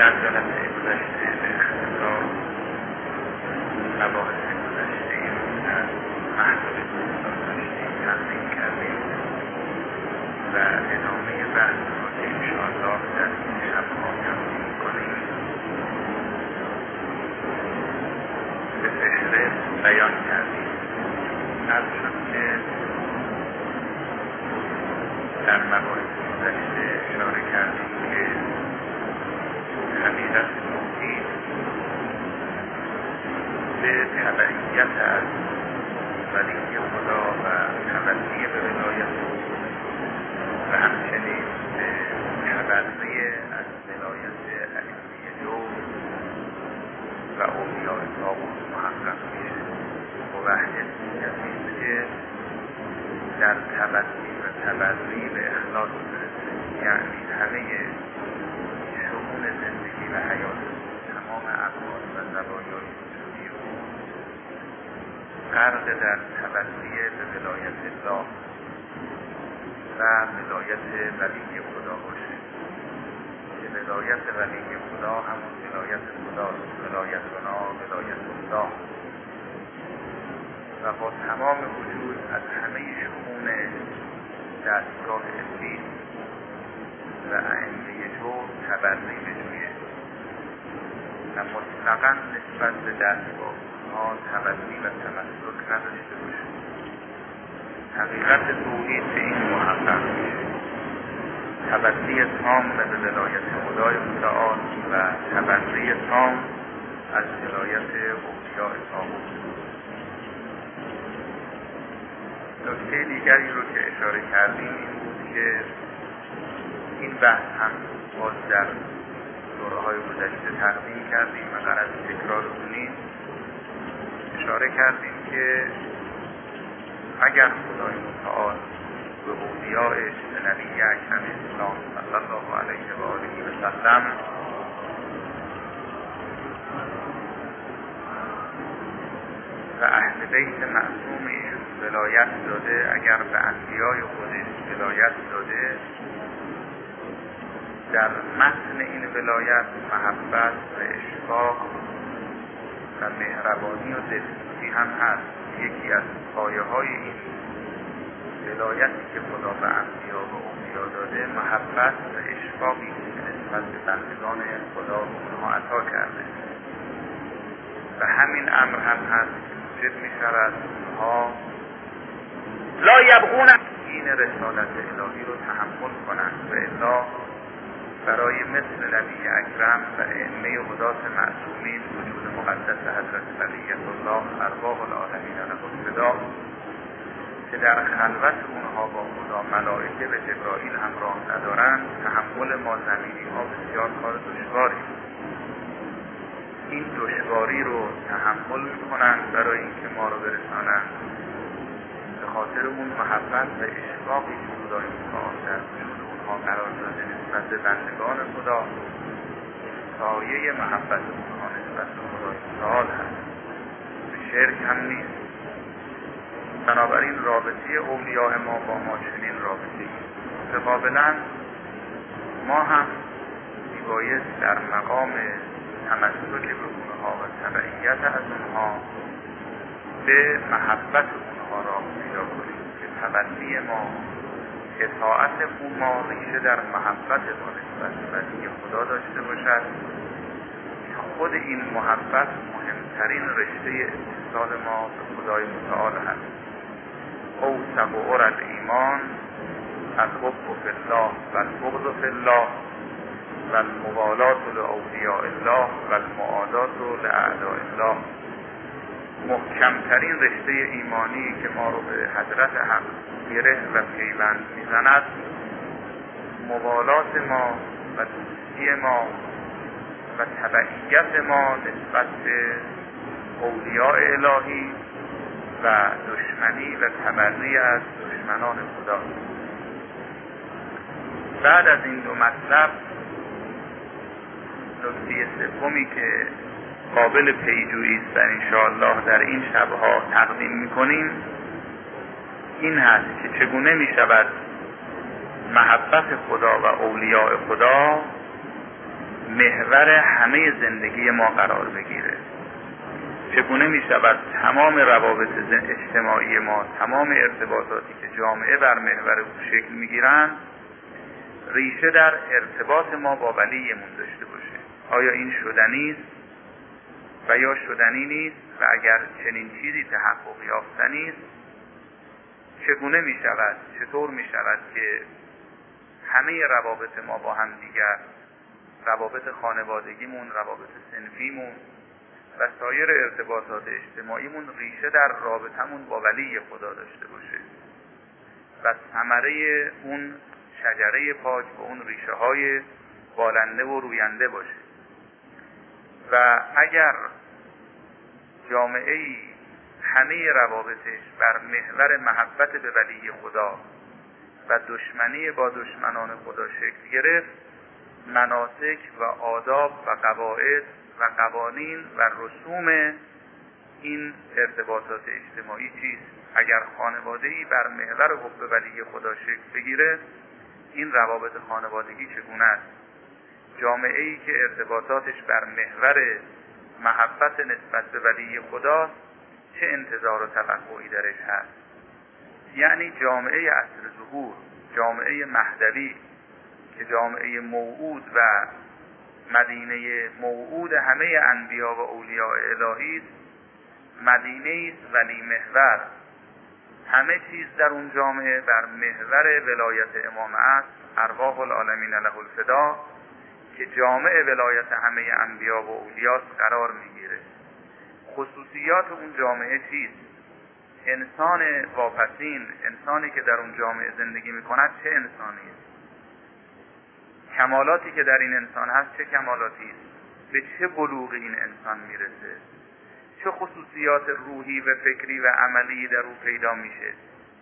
در جلسه گذشته به اختصار مباحث گذشته از محصول گذشته تقدیم کردیم و ادامه بحث رو که انشاءالله در این شبها تقدیم کنیم به فهرست بیان کردیم. از شد که در مباحث گذشته اشاره کردیم که حقیقت توحید به تبعیت از ولی خدا و تبعیت به ولایت و همچنین به تبعیت از ولایت ائمه دو و اولیاء طاغوت محقق میشه. موحد میگه که در تبعیت و تبعیت به اخلاص برسه، یعنی همه شؤون زندگی و حیات تمام افعال و زوایای وجودی او غرق در تبعیت به ولایت الله و ولایت ولی خدا باشه که ولایت ولی خدا همون ولایت خداست، ولایتنا ولایت الله، و با تمام وجود از همه شؤون دستگاه ابلیس و ائمه جور تبرئی بجویه و مطلقا نسبت به دستگاه ها تبرئی و تمسک نداشته باشه. حقیقت توحید به این محقق میشه، تبرئی تام به ولایت خدای متعال و تبرئی تام از ولایت اولیاء طاغوت. نکته دیگری رو که اشاره کردیم این بود که این بحث هم باز در دوره‌های گذشته تقدیم کردیم و غرض تکرار کنیم. اشاره کردیم که اگر خدای متعال به اولیاءش، به نبی اکرم اسلام صلی الله علیه و آله و سلم و اهل بیت معصوم ایشون ولایت داده، اگر به انبیای خودش ولایت داده، در متن این ولایت محبت و اشفاق و مهربانی و دلسوزی هم هست. یکی از پایه های این ولایتی که خدا به انبیا و اولیا داده محبت و اشفاقی که نسبت به بندگان خدا و اونها عطا کرده و همین امر هم هست که موجب می شود اونها لا یبغون این رسالت الهی رو تحمل کنند و الا برای مثل نبی اکرم و ائمه هدات معصومین وجود مقدس حضرت بقیت الله ارواح العالمین له الفدا که در خلوت اونها با خدا ملائکه و جبرائیل همراه ندارند، تحمل ما زمینی ها بسیار کار دشواری. این دشواری رو تحمل میکنند برای اینکه ما رو برسانند به خاطر اون محبت و اشفاقی که خدای متعال در وجود اونها قرار داده نسبت به بندگان خدا. سایه محبت اونها نسبت به خدای متعال هست، به شرک هم نیست. بنابراین رابطه اولیاء ما با ما چنین رابطه‌ای. متقابلا ما هم میبایست در مقام تمسک به اونها و تبعیت از اونها به محبت اونها راه پیدا کنیم که تبعی ما، اطاعت ما ریشه در محبت ما نسبت به ولی خدا داشته باشد. خود این محبت مهمترین رشته اتصال ما به خدای متعال هست. اوثق و عرض ایمان الحب فی الله و البغض فی الله و الموالات لاولیاء الله و المعادات لاعداء الله. محکمترین رشته ایمانی که ما رو به حضرت حق گره و پیوند میزند موالات ما و دوستی ما و تبعیت ما نسبت به اولیاء الهی و دشمنی و تبری از دشمنان خدا. بعد از این دو مطلب نکته سومی که قابل پیجویی است و انشاءالله در این شبها تقدیم میکنیم این هست که چگونه میشود محبت خدا و اولیاء خدا محور همه زندگی ما قرار بگیره. چگونه می شود تمام روابط اجتماعی ما، تمام ارتباطاتی که جامعه بر محور او شکل می گیرن، ریشه در ارتباط ما با ولیمون داشته باشه. آیا این شدنی است و یا شدنی نیست؟ و اگر چنین چیزی تحقق یافتنی است، چگونه می شود، چطور می شود که همه روابط ما با هم دیگر، روابط خانوادگیمون، روابط صنفیمون و سایر ارتباطات اجتماعیمون ریشه در رابطمون با ولی خدا داشته باشه و ثمره اون شجره پاک و اون ریشه های بالنده و روینده باشه. و اگر جامعه‌ای همه روابطش بر محور محبت به ولی خدا و دشمنی با دشمنان خدا شکل گرفت، مناسک و آداب و قواعد و قوانین و رسوم این ارتباطات اجتماعی چیست؟ اگر خانواده‌ای بر محور حب ولی خدا شکل بگیره، این روابط خانوادگی چگونه است؟ جامعه‌ای که ارتباطاتش بر محور محبت نسبت به ولی خدا، چه انتظار و توقعی درش هست؟ یعنی جامعه عصر ظهور، جامعه مهدوی که جامعه موعود و مدینه موعود همه انبیا و اولیاء الهی است، مدینه است ولی محور. همه چیز در اون جامعه بر محور ولایت امام است، ارواح العالمین له الفدا، که جامعه ولایت همه انبیا و اولیاء قرار میگیره. خصوصیات اون جامعه چیست؟ انسان واپسین، انسانی که در اون جامعه زندگی میکند چه انسانی است؟ کمالاتی که در این انسان هست چه کمالاتی است؟ به چه بلوغ این انسان میرسه؟ چه خصوصیات روحی و فکری و عملی در او پیدا میشه؟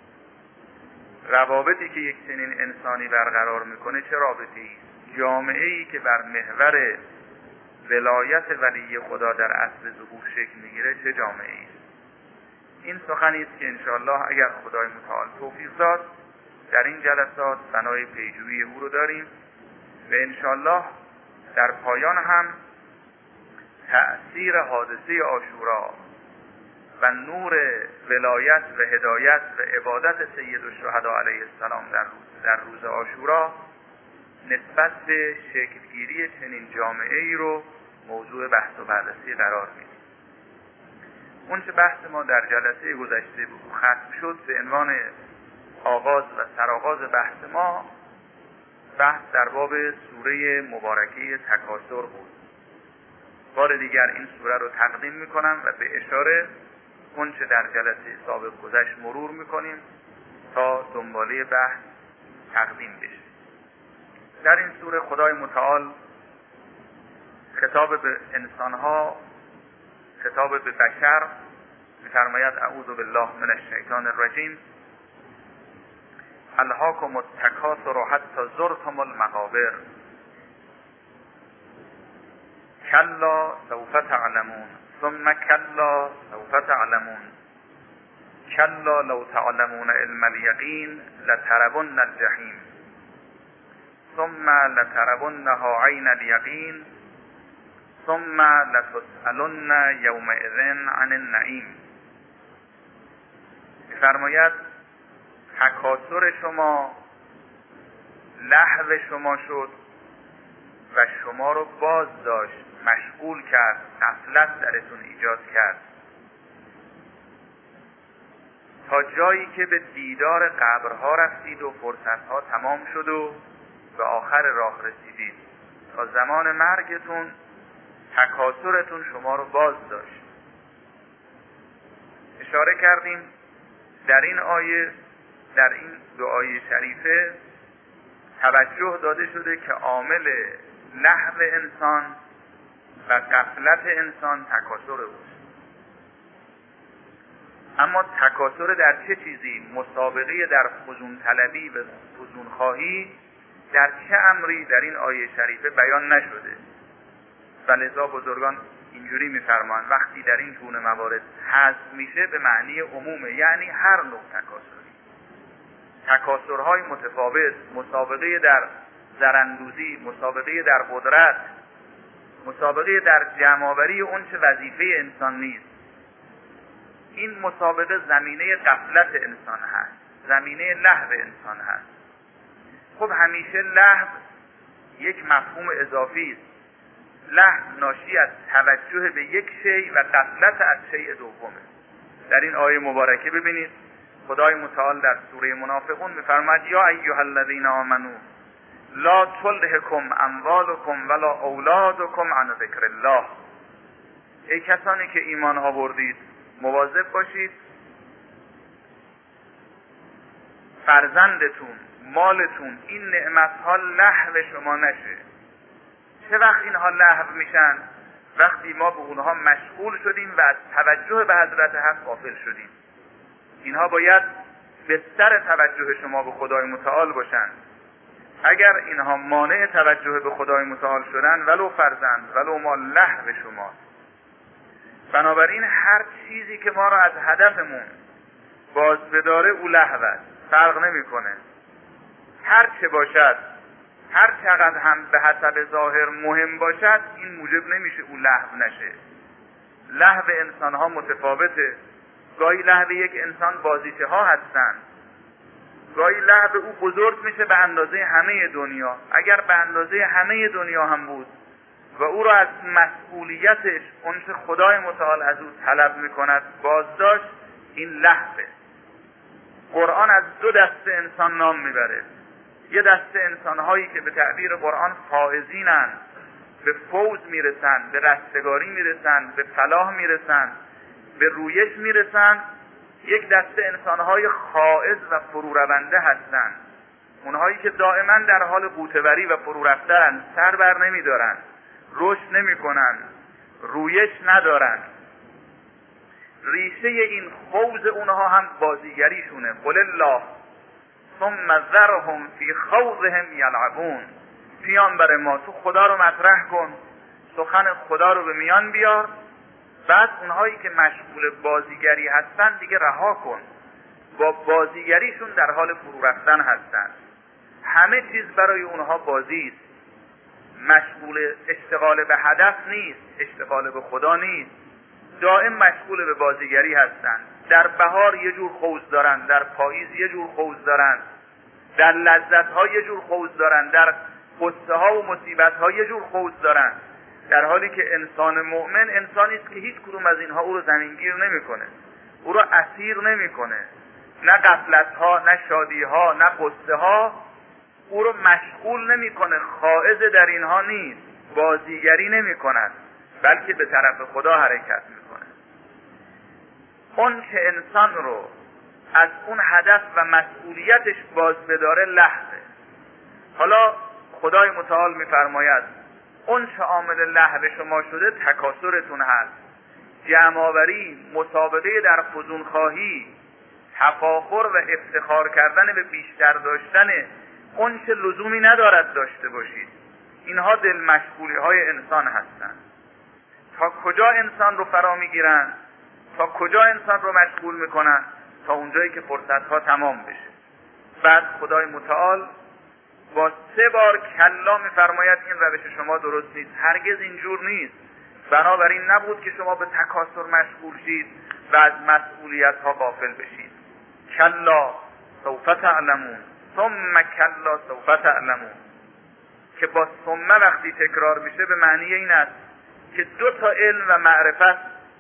روابطی که یک چنین انسانی برقرار میکنه چه رابطه‌ای است؟ جامعه‌ای که بر محور ولایت ولی خدا در عصر ظهور شکل میگیره چه جامعه‌ای است؟ این سخنی است که انشاءالله اگر خدای متعال توفیق داد در این جلسات بنای پیجویی او رو داریم و انشاءالله در پایان هم تأثیر حادثه عاشورا و نور ولایت و هدایت و عبادت سید الشهدا علیه السلام در روز عاشورا نسبت به شکلگیری چنین جامعه‌ای رو موضوع بحث و بررسی قرار میدیم. اون چه بحث ما در جلسه گذشته ختم شد به عنوان آغاز و سرآغاز بحث ما، بحث در باب سوره مبارکه تکاثر بود. بار دیگر این سوره رو تقدیم میکنم و به اشاره اون چه در جلسه سابق گذشت مرور میکنیم تا دنباله بحث تقدیم بشه. در این سوره خدای متعال خطاب به انسانها، خطاب به بشر می‌فرماید اعوذ بالله من الشیطان الرجیم الهاکم التکاثر حتی زرتم المقابر کلا سوف تعلمون ثم کلا سوف تعلمون کلا لو تعلمون علم الیقین لترون الجحیم ثم لترونها عین الیقین ثم لتسألن یومئذ عن النعیم. می‌فرماید تکاثر شما لهو شما شد و شما رو باز داشت، مشغول کرد، غفلت درتون ایجاد کرد تا جایی که به دیدار قبرها رفتید و فرصتها تمام شد و به آخر راه رسیدید. تا زمان مرگتون تکاثرتون شما رو باز داشت. اشاره کردیم در این آیه، در این دو آیه شریفه توجه داده شده که عامل لهو انسان و غفلت انسان تکاثر اوست. اما تکاثر در چه چیزی؟ مسابقه در فزون طلبی و فزون خواهی در چه امری در این آیه شریفه بیان نشده و لذا بزرگان اینجوری می‌فرمایند وقتی در این گونه موارد حذف میشه به معنی عمومه، یعنی هر نوع تکاثری، تکاثرهای متفاوت، مسابقه در زراندوزی، مسابقه در قدرت، مسابقه در جمع‌آوری اون چه وظیفه انسان نیست. این مسابقه زمینه غفلت انسان هست، زمینه لهو انسان هست. خب همیشه لهو یک مفهوم اضافی است. لهو ناشی از توجه به یک شیء و غفلت از شیء دومه. در این آیه مبارکه ببینید خدای متعال در سوره منافقون می‌فرماید یا ایها الذین آمنو لا تلهکم اموالکم ولا اولادکم عن ذکر الله. ای کسانی که ایمان آوردید مواظب باشید فرزندتون، مالتون، این نعمت‌ها لهو شما نشه. چه وقت اینها لهو میشن؟ وقتی ما به اونها مشغول شدیم و از توجه به حضرت حق غافل شدیم. اینها باید بستر توجه شما به خدای متعال باشند. اگر اینها مانع توجه به خدای متعال شدن، ولو فرزند ولو مال، لهو شماست. بنابراین هر چیزی که ما را از هدفمون باز بداره او لهو است، فرق نمیکنه. هر چه باشد، هر چقدر هم به حسب ظاهر مهم باشد، این موجب نمیشه او لهو نشه. لهو انسان ها متفاوته. گاهی لهو یک انسان بازیچه ها هستند، گاهی لهو او بزرگ میشه به اندازه همه دنیا. اگر به اندازه همه دنیا هم بود و او را از مسئولیتش اون چه خدای متعال از او طلب میکند بازداشت، این لهوه. قرآن از دو دسته انسان نام میبره. یه دسته انسانهایی که به تعبیر قرآن فائزینن، به فوز میرسن، به رستگاری میرسن، به فلاح میرسن، به رویش میرسن. یک دسته انسانهای خائز و فرو رونده هستند، اونهایی که دائما در حال غوطه‌وری و فرو رفتن، سر بر نمیدارن، رشد نمیکنن، رویش ندارن. ریشه این خوض اونها هم بازیگریشونه. قل الله ثم ذرهم فی خوضهم یلعبون. پیامبر ما تو خدا رو مطرح کن، سخن خدا رو به میان بیار، بعد اونهایی که مشغول بازیگری هستن دیگه رها کن. با بازیگریشون در حال فرو رفتن هستن. همه چیز برای اونها بازی است. مشغول اشتغال به هدف نیست، اشتغال به خدا نیست. دائم مشغول به بازیگری هستن. در بهار یه جور خوض دارن، در پاییز یه جور خوض دارن، در لذت‌ها یه جور خوض دارن، در غصه‌ها و مصیبت‌ها یه جور خوض دارن. در حالی که انسان مؤمن انسانی است که هیچ کدوم از اینها او رو زمینگیر نمی‌کنه، او رو اسیر نمی‌کنه. نه غفلت‌ها، نه شادی‌ها، نه غصه‌ها او رو مشغول نمی‌کنه، خائض در اینها نیست، بازیگری نمی‌کند، بلکه به طرف خدا حرکت می‌کنه. اون که انسان رو از اون هدف و مسئولیتش باز بداره لهوه. حالا خدای متعال می‌فرماید اون چه عامل لهو شما شده تکاسرتون هست، جمع‌آوری، مسابقه در فزونخواهی، تفاخر و افتخار کردن به بیشتر داشتن اون چه لزومی ندارد داشته باشید. اینها دل مشغولی های انسان هستند. تا کجا انسان رو فرا میگیرن؟ تا کجا انسان رو مشغول میکنن؟ تا اونجایی که فرصتها تمام بشه. بعد خدای متعال با 3 بار کلا میفرماید این روش شما درست نیست، هرگز اینجور نیست. بنابراین نبود که شما به تکاسر مشغول شید و از مسئولیت ها غافل بشید. کلا سوف تعلمون ثم کلا سوف تعلمون، که با ثم وقتی تکرار میشه به معنی این است که 2 تا علم و معرفت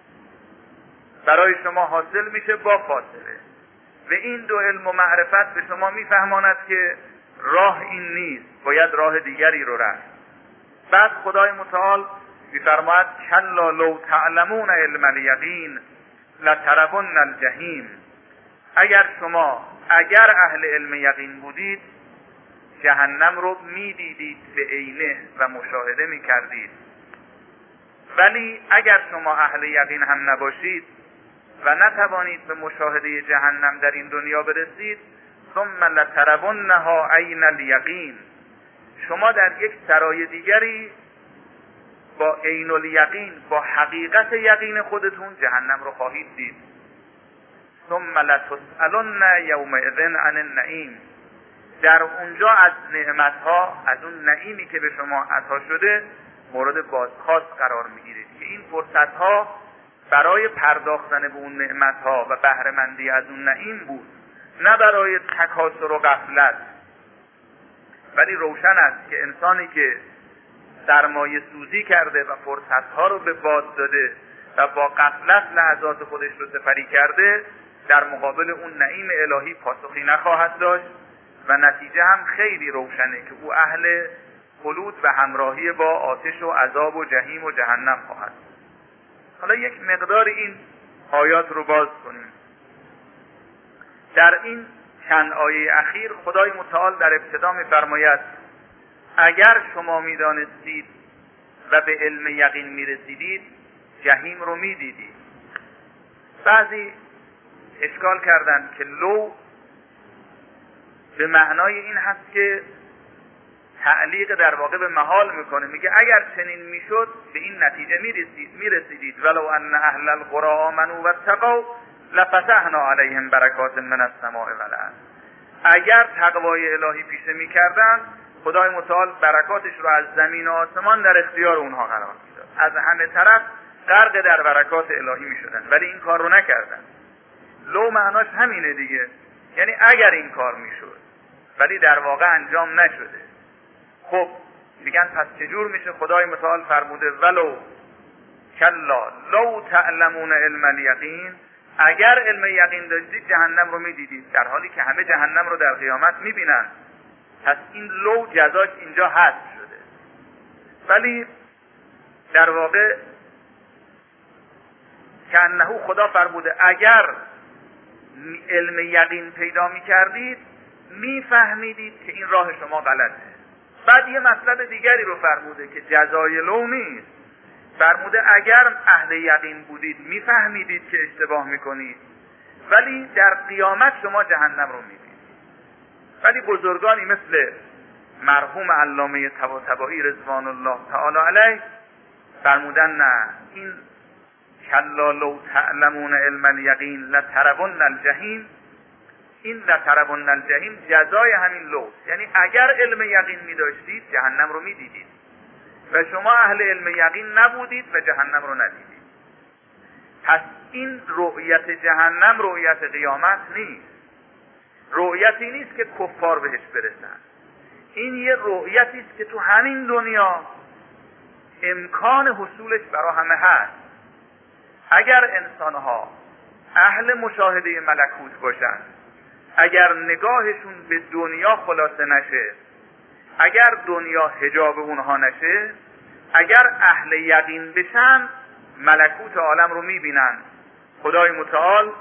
برای شما حاصل میشه با فاصله، و این 2 علم و معرفت به شما میفهماند که راه این نیست، باید راه دیگری رو رفت. بعد خدای متعال میفرماید کلا لو تعلمون علم الیقین لترون الجحیم. اگر اهل علم یقین بودید جهنم رو میدیدید به عینه و مشاهده میکردید. ولی اگر شما اهل یقین هم نباشید و نتوانید به مشاهده جهنم در این دنیا برسید، ثم لترونها عین الیقین، شما در یک سرای دیگری با عین الیقین، با حقیقت یقین خودتون جهنم رو خواهید دید. ثم لتسألن یومئذ عن النعیم، در اونجا از نعمتها، از اون نعیمی که به شما عطا شده مورد بازخواست قرار میگیرید که این فرصت‌ها برای پرداختن به اون نعمت‌ها و بهره مندی از اون نعیم بود، نه برای تکاسر و غفلت. ولی روشن است که انسانی که سرمایه سوزی کرده و فرصت‌ها رو به باد داده و با غفلت لحظات خودش رو سپری کرده، در مقابل اون نعیم الهی پاسخی نخواهد داشت و نتیجه هم خیلی روشنه که او اهل خلود و همراهی با آتش و عذاب و جهنم و جهنم خواهد. حالا یک مقدار این آیات رو باز کنیم. در این چند آیه اخیر خدای متعال در ابتدا می‌فرماید اگر شما می‌دانستید و به علم یقین می‌رسیدید جهنم رو می‌دیدید. بعضی اشکال کردند که لو به معنای این هست که تعلیق در واقع به محال میکنه، میگه اگر چنین میشد به این نتیجه میرسیدید ولو ان اهل القرى آمنوا واتقوا لفتحنا علیهم برکات من السماء والارض. اگر تقوای الهی پیشه میکردن خدای متعال برکاتش رو از زمین و آسمان در اختیار اونها قرار میداد، از همه طرف غرق در برکات الهی میشدن، ولی این کار رو نکردن. لو معناش همینه دیگه، یعنی اگر این کار میشد، ولی در واقع انجام نشده. خب میگن پس چجور میشه؟ خدای متعال فرموده ولو کلا لو تعلمون علم الیقین، اگر علم یقین داشتید جهنم رو میدیدید، در حالی که همه جهنم رو در قیامت میبینن. پس این لو جزاش اینجا حذف شده. ولی در واقع کانه خدا فرموده اگر علم یقین پیدا میکردید میفهمیدید که این راه شما غلطه. بعد یه مطلب دیگری رو فرموده که جزای لو نیست، فرموده اگر اهل یقین بودید میفهمیدید که اشتباه میکنید، ولی در قیامت شما جهنم رو میدید. ولی بزرگانی مثل مرحوم علامه طباطبایی رضوان الله تعالی علیه فرمودن نه، این کلا لو تعلمون علم الیقین لترون الجحیم، این لترون الجحیم جزای همین لو، یعنی اگر علم یقین می داشتید جهنم رو می دیدید و شما اهل علم یقین نبودید و جهنم رو ندیدید. پس این رؤیت جهنم رؤیت قیامت نیست، رؤیتی نیست که کفار بهش برسن، این یه رؤیتی است که تو همین دنیا امکان حصولش برای همه هست. اگر انسانها اهل مشاهده ملکوت باشن، اگر نگاهشون به دنیا خلاصه نشه، اگر دنیا حجاب اونها نشه، اگر اهل یقین بشن ملکوت عالم رو میبینن. خدای متعال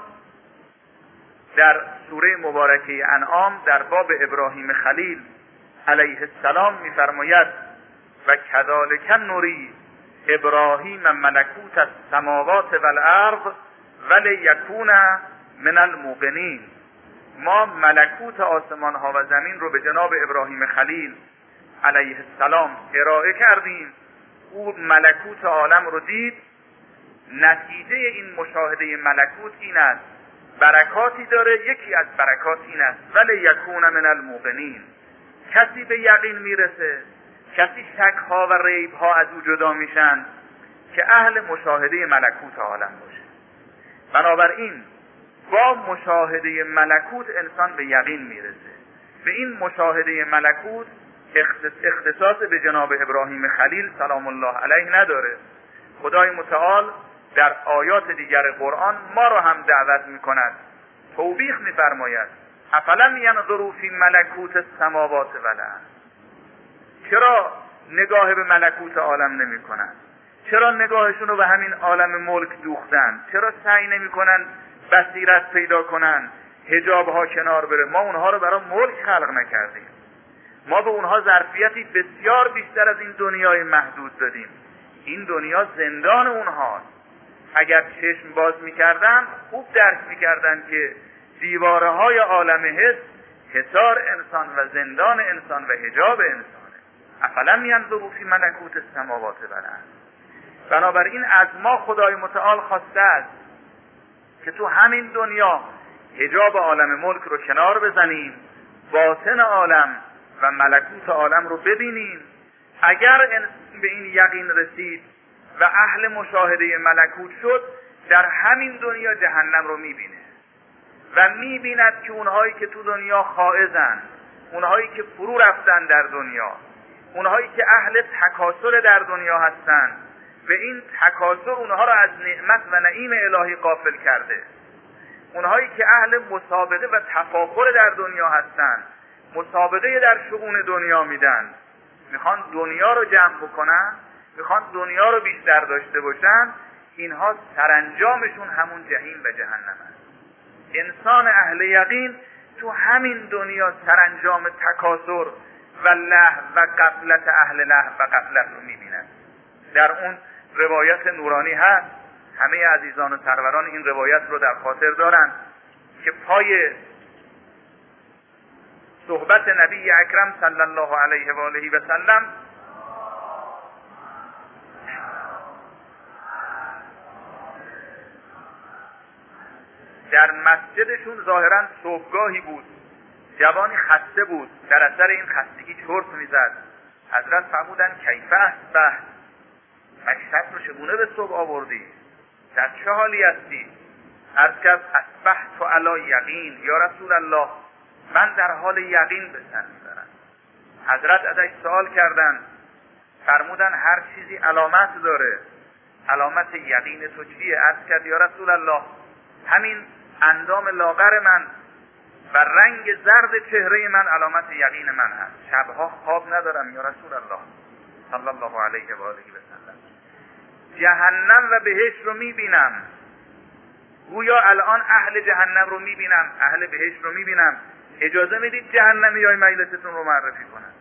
در سوره مبارکه انعام در باب ابراهیم خلیل علیه السلام میفرماید و کذالک نری ابراهیم ملکوت السماوات والارض ولیکون من الموقنین. ما ملکوت آسمان ها و زمین رو به جناب ابراهیم خلیل علیه السلام ارائه کردیم، او ملکوت عالم رو دید. نتیجه این مشاهده ملکوت این است، برکاتی داره، یکی از برکات این است ولیکون من الموقنین، کسی به یقین میرسه، کسی شک ها و ریب ها از او جدا میشن که اهل مشاهده ملکوت عالم باشه. بنابراین با مشاهده ملکوت انسان به یقین میرسه. به این مشاهده ملکوت اختصاص به جناب ابراهیم خلیل سلام الله علیه نداره. خدای متعال در آیات دیگر قرآن ما را هم دعوت میکند، توبیخ میفرماید افلم ینظروا فی ملکوت السماوات والارض. چرا نگاه به ملکوت عالم نمی کنن؟ چرا نگاهشون رو به همین عالم ملک دوختن؟ چرا سعی نمی کنن بصیرت پیدا کنن، حجاب ها کنار بره؟ ما اونها رو برای ملک خلق نکردیم، ما به اونها ظرفیتی بسیار بیشتر از این دنیای محدود دادیم. این دنیا زندان اونهاست. اگر چشم باز میکردن خوب درک میکردن که دیواره های عالم حس حصار انسان و زندان انسان و حجاب انسانه. افلم ینظروا فی ملکوت السماوات والارض. بنابراین از ما خدای متعال خواسته است که تو همین دنیا حجاب عالم ملک رو کنار بزنیم، باطن عالم و ملکوت عالم رو ببینیم، اگر به این یقین رسید و اهل مشاهده ملکوت شد، در همین دنیا جهنم رو میبینه و میبیند که اونهایی که تو دنیا خائزن، اونهایی که فرو رفتن در دنیا، اونهایی که اهل تکاسل در دنیا هستن و این تکاسل اونها رو از نعمت و نعیم الهی غافل کرده، اونهایی که اهل مسابقه و تفاخر در دنیا هستن، مسابقه در شؤون دنیا میدن، میخوان دنیا رو جمع بکنن، میخوان دنیا رو بیشتر داشته باشن، اینها سرانجامشون همون جهنم و جهنم است. انسان اهل یقین تو همین دنیا سرانجام تکاسر و لهو و غفلت اهل لهو و غفلت رو میبینن. در اون روایت نورانی هست، همه عزیزان و سروران این روایت رو در خاطر دارن که پای صحبت نبی اکرم صلی الله علیه و آله و سلم در مسجدشون ظاهرا صبحگاهی بود، جوانی خسته بود، در اثر این خستگی چرت میزد. حضرت فرمودن کیف اصبحت، مشهد رو چگونه به صبح آوردی؟ در چه حالی هستی؟ عرض کرد اصبحت علی یقین یا رسول الله، من در حال یقین به سر میبرم. حضرت ازش سوال کردن، فرمودن هر چیزی علامت داره، علامت یقین تو چیه؟ عرض کرد یا رسول الله همین اندام لاغر من و رنگ زرد چهره من علامت یقین من هست. شبها خواب ندارم یا رسول الله صلی الله علیه و آله و سلم. جهنم و بهشت رو میبینم، گویا الان اهل جهنم رو میبینم، اهل بهشت رو میبینم. اجازه میدید جهنمی های مجلستون رو معرفی کنم؟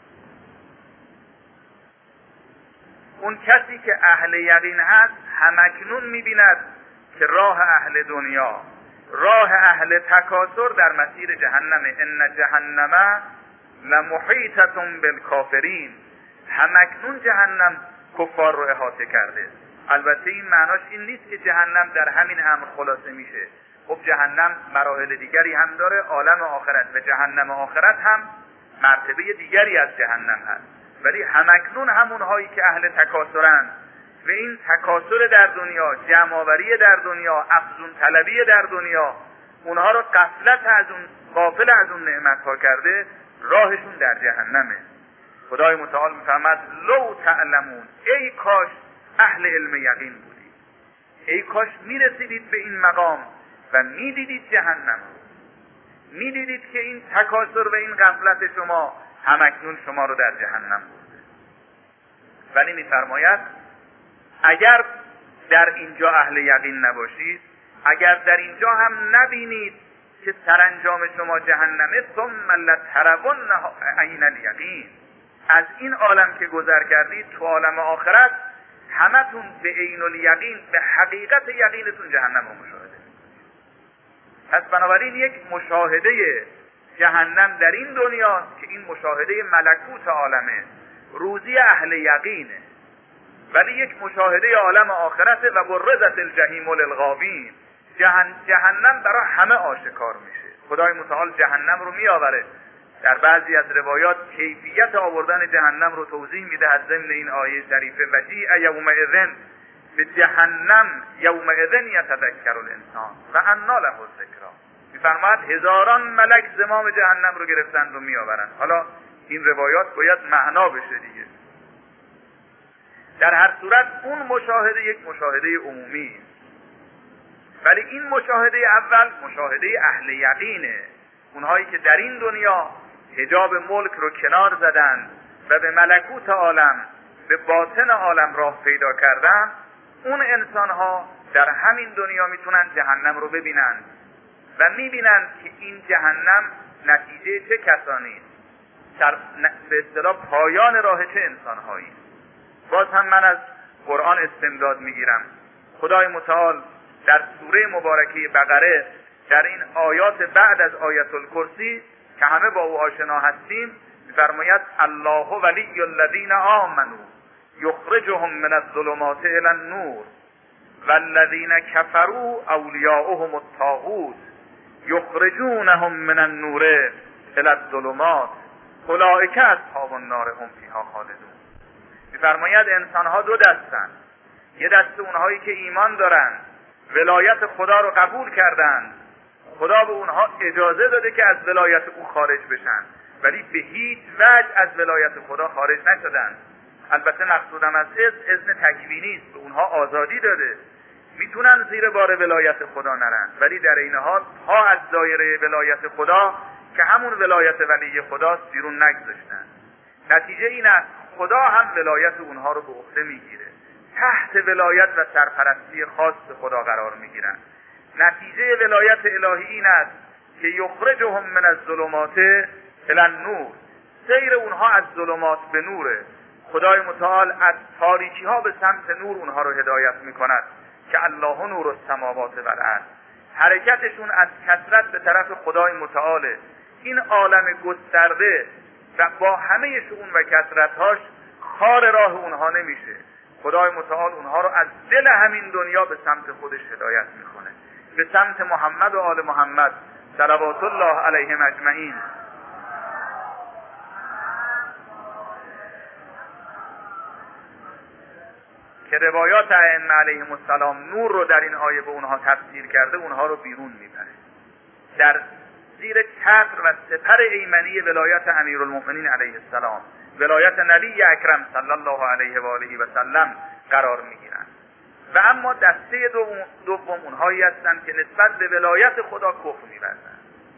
اون کسی که اهل یقین هست همکنون میبیند که راه اهل دنیا، راه اهل تکاسر در مسیر جهنمه. ان جهنم لمحیطة بالکافرین، همکنون جهنم کفار رو احاطه کرده. البته این معناش این نیست که جهنم در همین امر خلاصه میشه. خب جهنم مراحل دیگری هم داره، عالم آخرت و جهنم آخرت هم مرتبه دیگری از جهنم هست، ولی همکنون همونهایی که اهل تکاسرن و این تکاسر در دنیا، جمع‌آوری در دنیا، افزون طلبی در دنیا، اونها رو غافل از اون نعمت‌ها کرده، راهشون در جهنمه. خدای متعال می‌فرماد لو تعلمون، ای کاش اهل علم یقین بودید، ای کاش میرسیدید به این مقام و میدیدید جهنم، میدیدید که این تکاسر و این غفلت شما همکنون شما رو در جهنم برده. ولی می‌فرماید اگر در اینجا اهل یقین نباشید، اگر در اینجا هم نبینید که سرانجام شما جهنمه، ثم لترون عین الیقین، از این عالم که گذر کردید تو عالم آخرت همتون به عین الیقین، به حقیقت یقینتون جهنم رو مشاهده. پس بنابراین یک مشاهده جهنم در این دنیاست که این مشاهده ملکوت عالمه، روزی اهل یقینه. ولی یک مشاهده عالم آخرته و برزت الجحیم للغاوین، جهنم برای همه آشکار میشه. خدای متعال جهنم رو میآوره، در بعضی از روایات کیفیت آوردن جهنم رو توضیح میده از ضمن این آیه شریفه وجیء یومئذ به جهنم یومئذ یتذکر الانسان و انا له الذکری. میفرماید هزاران ملک زمام جهنم رو گرفتن و میآورن. حالا این روایات باید معنا بشه دیگه. در هر صورت اون مشاهده یک مشاهده عمومی، ولی این مشاهده اول مشاهده اهل یقینه، اونهایی که در این دنیا حجاب ملک رو کنار زدن و به ملکوت عالم، به باطن عالم راه پیدا کردن. اون انسانها در همین دنیا میتونن جهنم رو ببینن و میبینن که این جهنم نتیجه چه کسانی، به اصطلاح پایان راه چه انسانهایی. باز هم من از قرآن استمداد میگیرم. خدای متعال در سوره مبارکه بقره در این آیات بعد از آیت الکرسی که همه با او آشنا هستیم می‌فرماید الله ولی الذین آمنوا یخرجهم من الظلمات الی النور والذین کفروا اولیاؤهم الطاغوت یخرجونهم من النور الی الظلمات اولئک اصحاب النار هم فیها خالدون. می‌فرماید انسان‌ها دو دستند، یه دسته اونهایی که ایمان دارن، ولایت خدا رو قبول کردن، خدا به اونها اجازه داده که از ولایت او خارج بشن، ولی به هیچ وجه از ولایت خدا خارج نشدن. البته مقصودم از اذن تکوینی است، به اونها آزادی داده، میتونن زیر بار ولایت خدا نرن، ولی در این حال پا از دایره ولایت خدا که همون ولایت ولی خداست بیرون نگذاشتن. نتیجه این است خدا هم ولایت اونها رو به عهده میگیره، تحت ولایت و سرپرستی خاص خدا قرار میگیرن. نتیجه ولایت الهی این است که یخرجهم من الظلمات الی النور، سیر اونها از ظلمات به نوره. خدای متعال از تاریکی ها به سمت نور اونها رو هدایت میکند که الله نور السماوات و الارض. حرکتشون از کثرت به طرف خدای متعاله. این عالم گسترده و با همه شؤون و کثرت‌هاش خار راه اونها نمیشه. خدای متعال اونها رو از دل همین دنیا به سمت خودش هدایت میکنه، به سمت محمد و آل محمد صلوات الله علیهم اجمعین. که روایات ائمه علیهم السلام نور رو در این آیه به اونها تفسیر کرده، اونها رو بیرون میبره در زیر چتر و سپر ایمنی ولایت امیرالمؤمنین علیه السلام، ولایت نبی اکرم صلی الله علیه و آله و سلم قرار میگیرن. و اما دسته دوم اونهایی هستند که نسبت به ولایت خدا کفر می‌ورزند،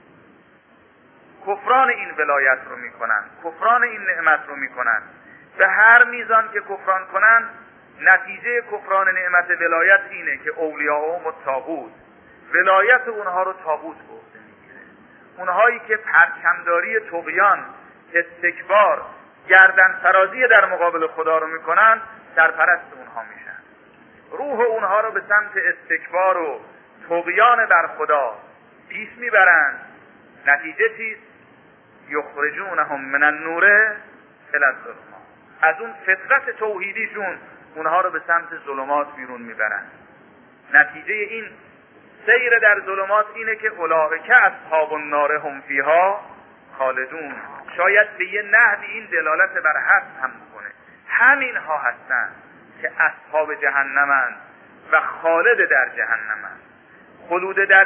کفران این ولایت رو میکنن، کفران این نعمت رو میکنن. به هر میزان که کفران کنن، نتیجه کفران نعمت ولایت اینه که اولیاءهم الطاغوت، ولایت اونها رو طاغوت به عهده میگیره. اونهایی که پرچمداری طغیان، استکبار، گردن فرازی در مقابل خدا رو میکنن، سرپرست اونها میشن، روح اونها رو به سمت استکبار و طغیان بر خدا پیش میبرن. نتیجه چیست؟ یخرجونهم من النور الی الظلمات، از اون فطرت توحیدیشون اونها رو به سمت ظلمات بیرون میبرن. نتیجه این سیر در ظلمات اینه که اولئک اصحاب النار هم فیها خالدون. شاید به یه نحوی این دلالت بر حق هم کنه، همین ها هستن که اصحاب جهنمند و خالد در جهنمند. خلود در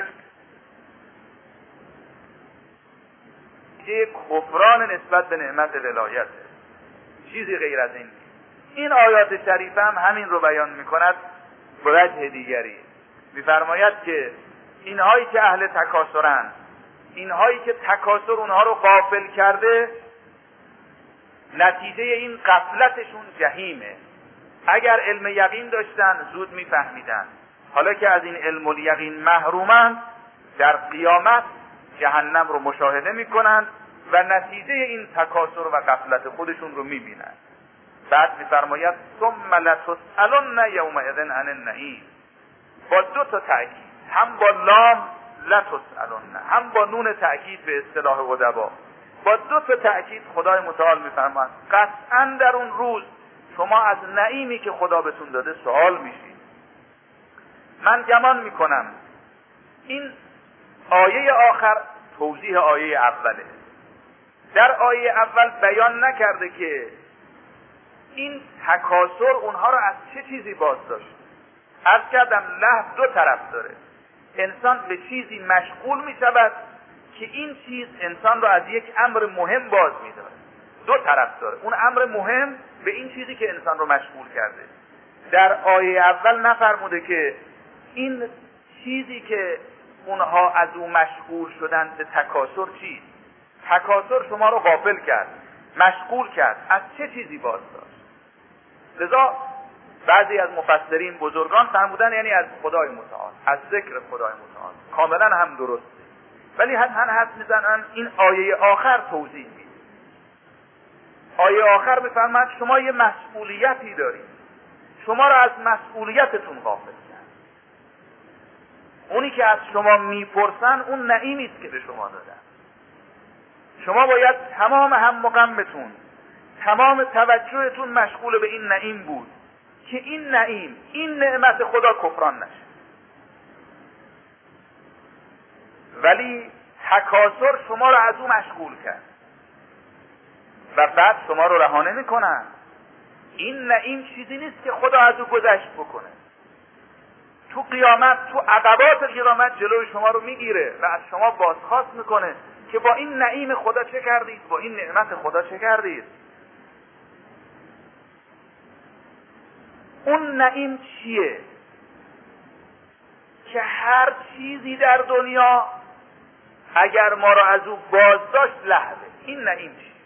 که کفران نسبت به نعمت ولایت، چیزی غیر از این. این آیات شریفه هم همین رو بیان میکند به وجه دیگری. میفرماید که اینهایی که اهل تکاسرن، اینهایی که تکاسر اونها رو غافل کرده، نتیجه این غفلتشون جهیمه. اگر علم یقین داشتن زود میفهمیدن، حالا که از این علم الیقین محرومن، در قیامت جهنم رو مشاهده میکنن و نتیجه این تکاسر و غفلت خودشون رو میبینن. بعد میفرماید ثم لتسألن یومئذ عن النعیم، با دو تا تأکید، هم با لام لتسألن، هم با نون تأکید به اصطلاح ادبا. با دو تا تأکید خدای متعال میفرماید قطعا در اون روز شما از نعیمی که خدا بهتون داده سوال میشید. من گمان میکنم این آیه آخر توضیح آیه اوله. در آیه اول بیان نکرده که این تکاسر اونها رو از چه چیزی باز داشت. عرض کردم لحظ دو طرف داره. انسان به چیزی مشغول می شود که این چیز انسان رو از یک امر مهم باز می داره. دو طرف داره. اون امر مهم به این چیزی که انسان رو مشغول کرده. در آیه اول نفرموده که این چیزی که اونها از اون مشغول شدن به تکاسر چیست. تکاسر شما رو غافل کرد، مشغول کرد، از چه چیزی باز داشت. لذا بعضی از مفسرین بزرگان فرمودن یعنی از خدای متعال، از ذکر خدای متعال. کاملا هم درسته، ولی حتما حد میزنن این آیه آخر توضیح میده. آیه آخر میفرماید شما یه مسئولیتی دارید، شما را از مسئولیتتون غافل کرد. اونی که از شما میپرسن اون نعیمی است که به شما دادن. شما باید تمام هم غمتون، تمام توجهتون مشغول به این نعیم بود که این نعیم، این نعمت خدا کفران نشه. ولی تکاسر شما رو از اون مشغول کرد و بعد شما رو رها نمی‌کنن. این نعیم چیزی نیست که خدا از او گذشت بکنه. تو قیامت، تو عقبات قیامت جلوی شما رو میگیره و از شما بازخواست میکنه که با این نعیم خدا چه کردید، با این نعمت خدا چه کردید. اون نعیم چیه؟ که هر چیزی در دنیا اگر ما رو از او بازداشت لحظه. این نعیم چیه؟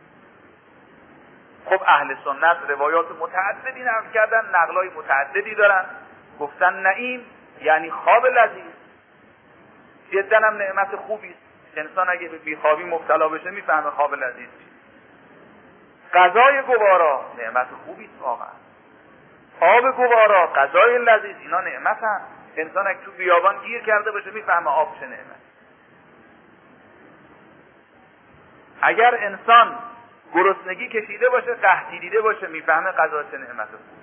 خب اهل سنت روایات متعددی نقل کردن، نقلای متعددی دارن، گفتن نعیم یعنی خواب لذیذ. جدا هم نعمت خوبی است. انسان اگه به بیخوابی مبتلا بشه میفهمه خواب لذیذ چیه. غذای گوارا نعمت خوبی است واقعا. آب گوارا، غذای لذیذ، اینا نعمتن. انسان اگه تو بیابان گیر کرده باشه میفهمه آب چه نعمت. اگر انسان گرسنگی کشیده باشه، قحطی دیده باشه، میفهمه غذا چه نعمت خوبی.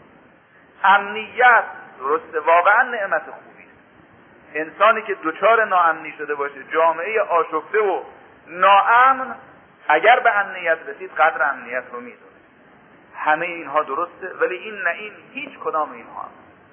امنیت درسته، واقعا نعمت خوبی است. انسانی که دچار ناامنی شده باشه، جامعه آشفته و ناامن، اگر به امنیت رسید قدر امنیت رو میدونه. همه اینها درسته، ولی این نعیم هیچ کدام اینها.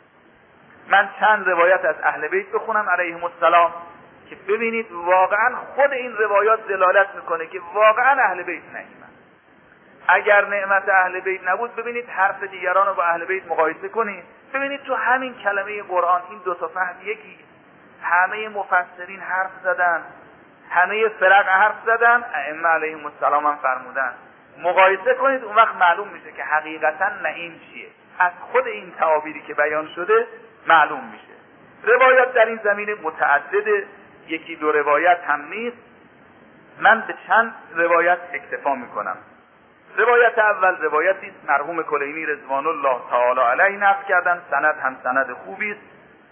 من چند روایت از اهل بیت بخونم علیهم السلام که ببینید واقعا خود این روایات دلالت میکنه که واقعا اهل بیت نعیمن. اگر نعمت اهل بیت نبود، ببینید حرف دیگران رو با اهل بیت مقایسه کنید، ببینید تو همین کلمه قرآن این دو تا فهم یکی. همه مفسرین حرف زدن، همه فرق حرف زدن، ائمه علیهم السلام هم فرمودن. مقایسه کنید، اون وقت معلوم میشه که حقیقتا نعیم چیه. از خود این تعابیری که بیان شده معلوم میشه. روایت در این زمینه متعدده، یکی دو روایت هم نیست. من به چند روایت اکتفا میکنم. روایت اول روایتی است مرحوم کلینی رضوان الله تعالی علیه نقل کردن، سند هم سند خوبی است.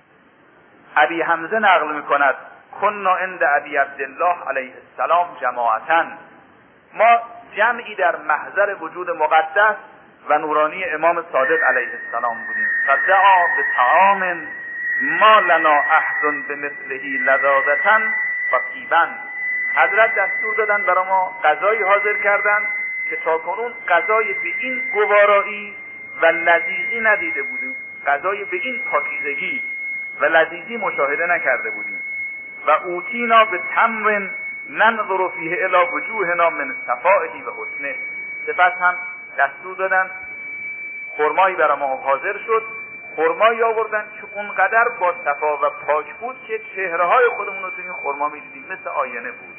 ابی حمزه نقل میکند کنا عند ابی عبدالله علیه السلام جماعتا، ما جمعی در محضر وجود مقدس و نورانی امام صادق علیه السلام بودیم. فدعا به طعام ما لنا عهد بمثله لذاذة و طیبا. حضرت دستور دادن برای ما غذایی حاضر کردن که تاکنون غذای به این گوارایی و لذیذی ندیده بودیم، غذای به این پاکیزگی و لذیذی مشاهده نکرده بودیم. و اوتینا به تمر ننظر فیه الی وجوهنا من صفائه و حسنه. سپس هم دستور دادن خرمایی برای ما حاضر شد، خرمایی آوردن که اونقدر با صفا و پاک بود که چهره های خودمون رو تو این خرما می‌دیدیم، مثل آینه بود.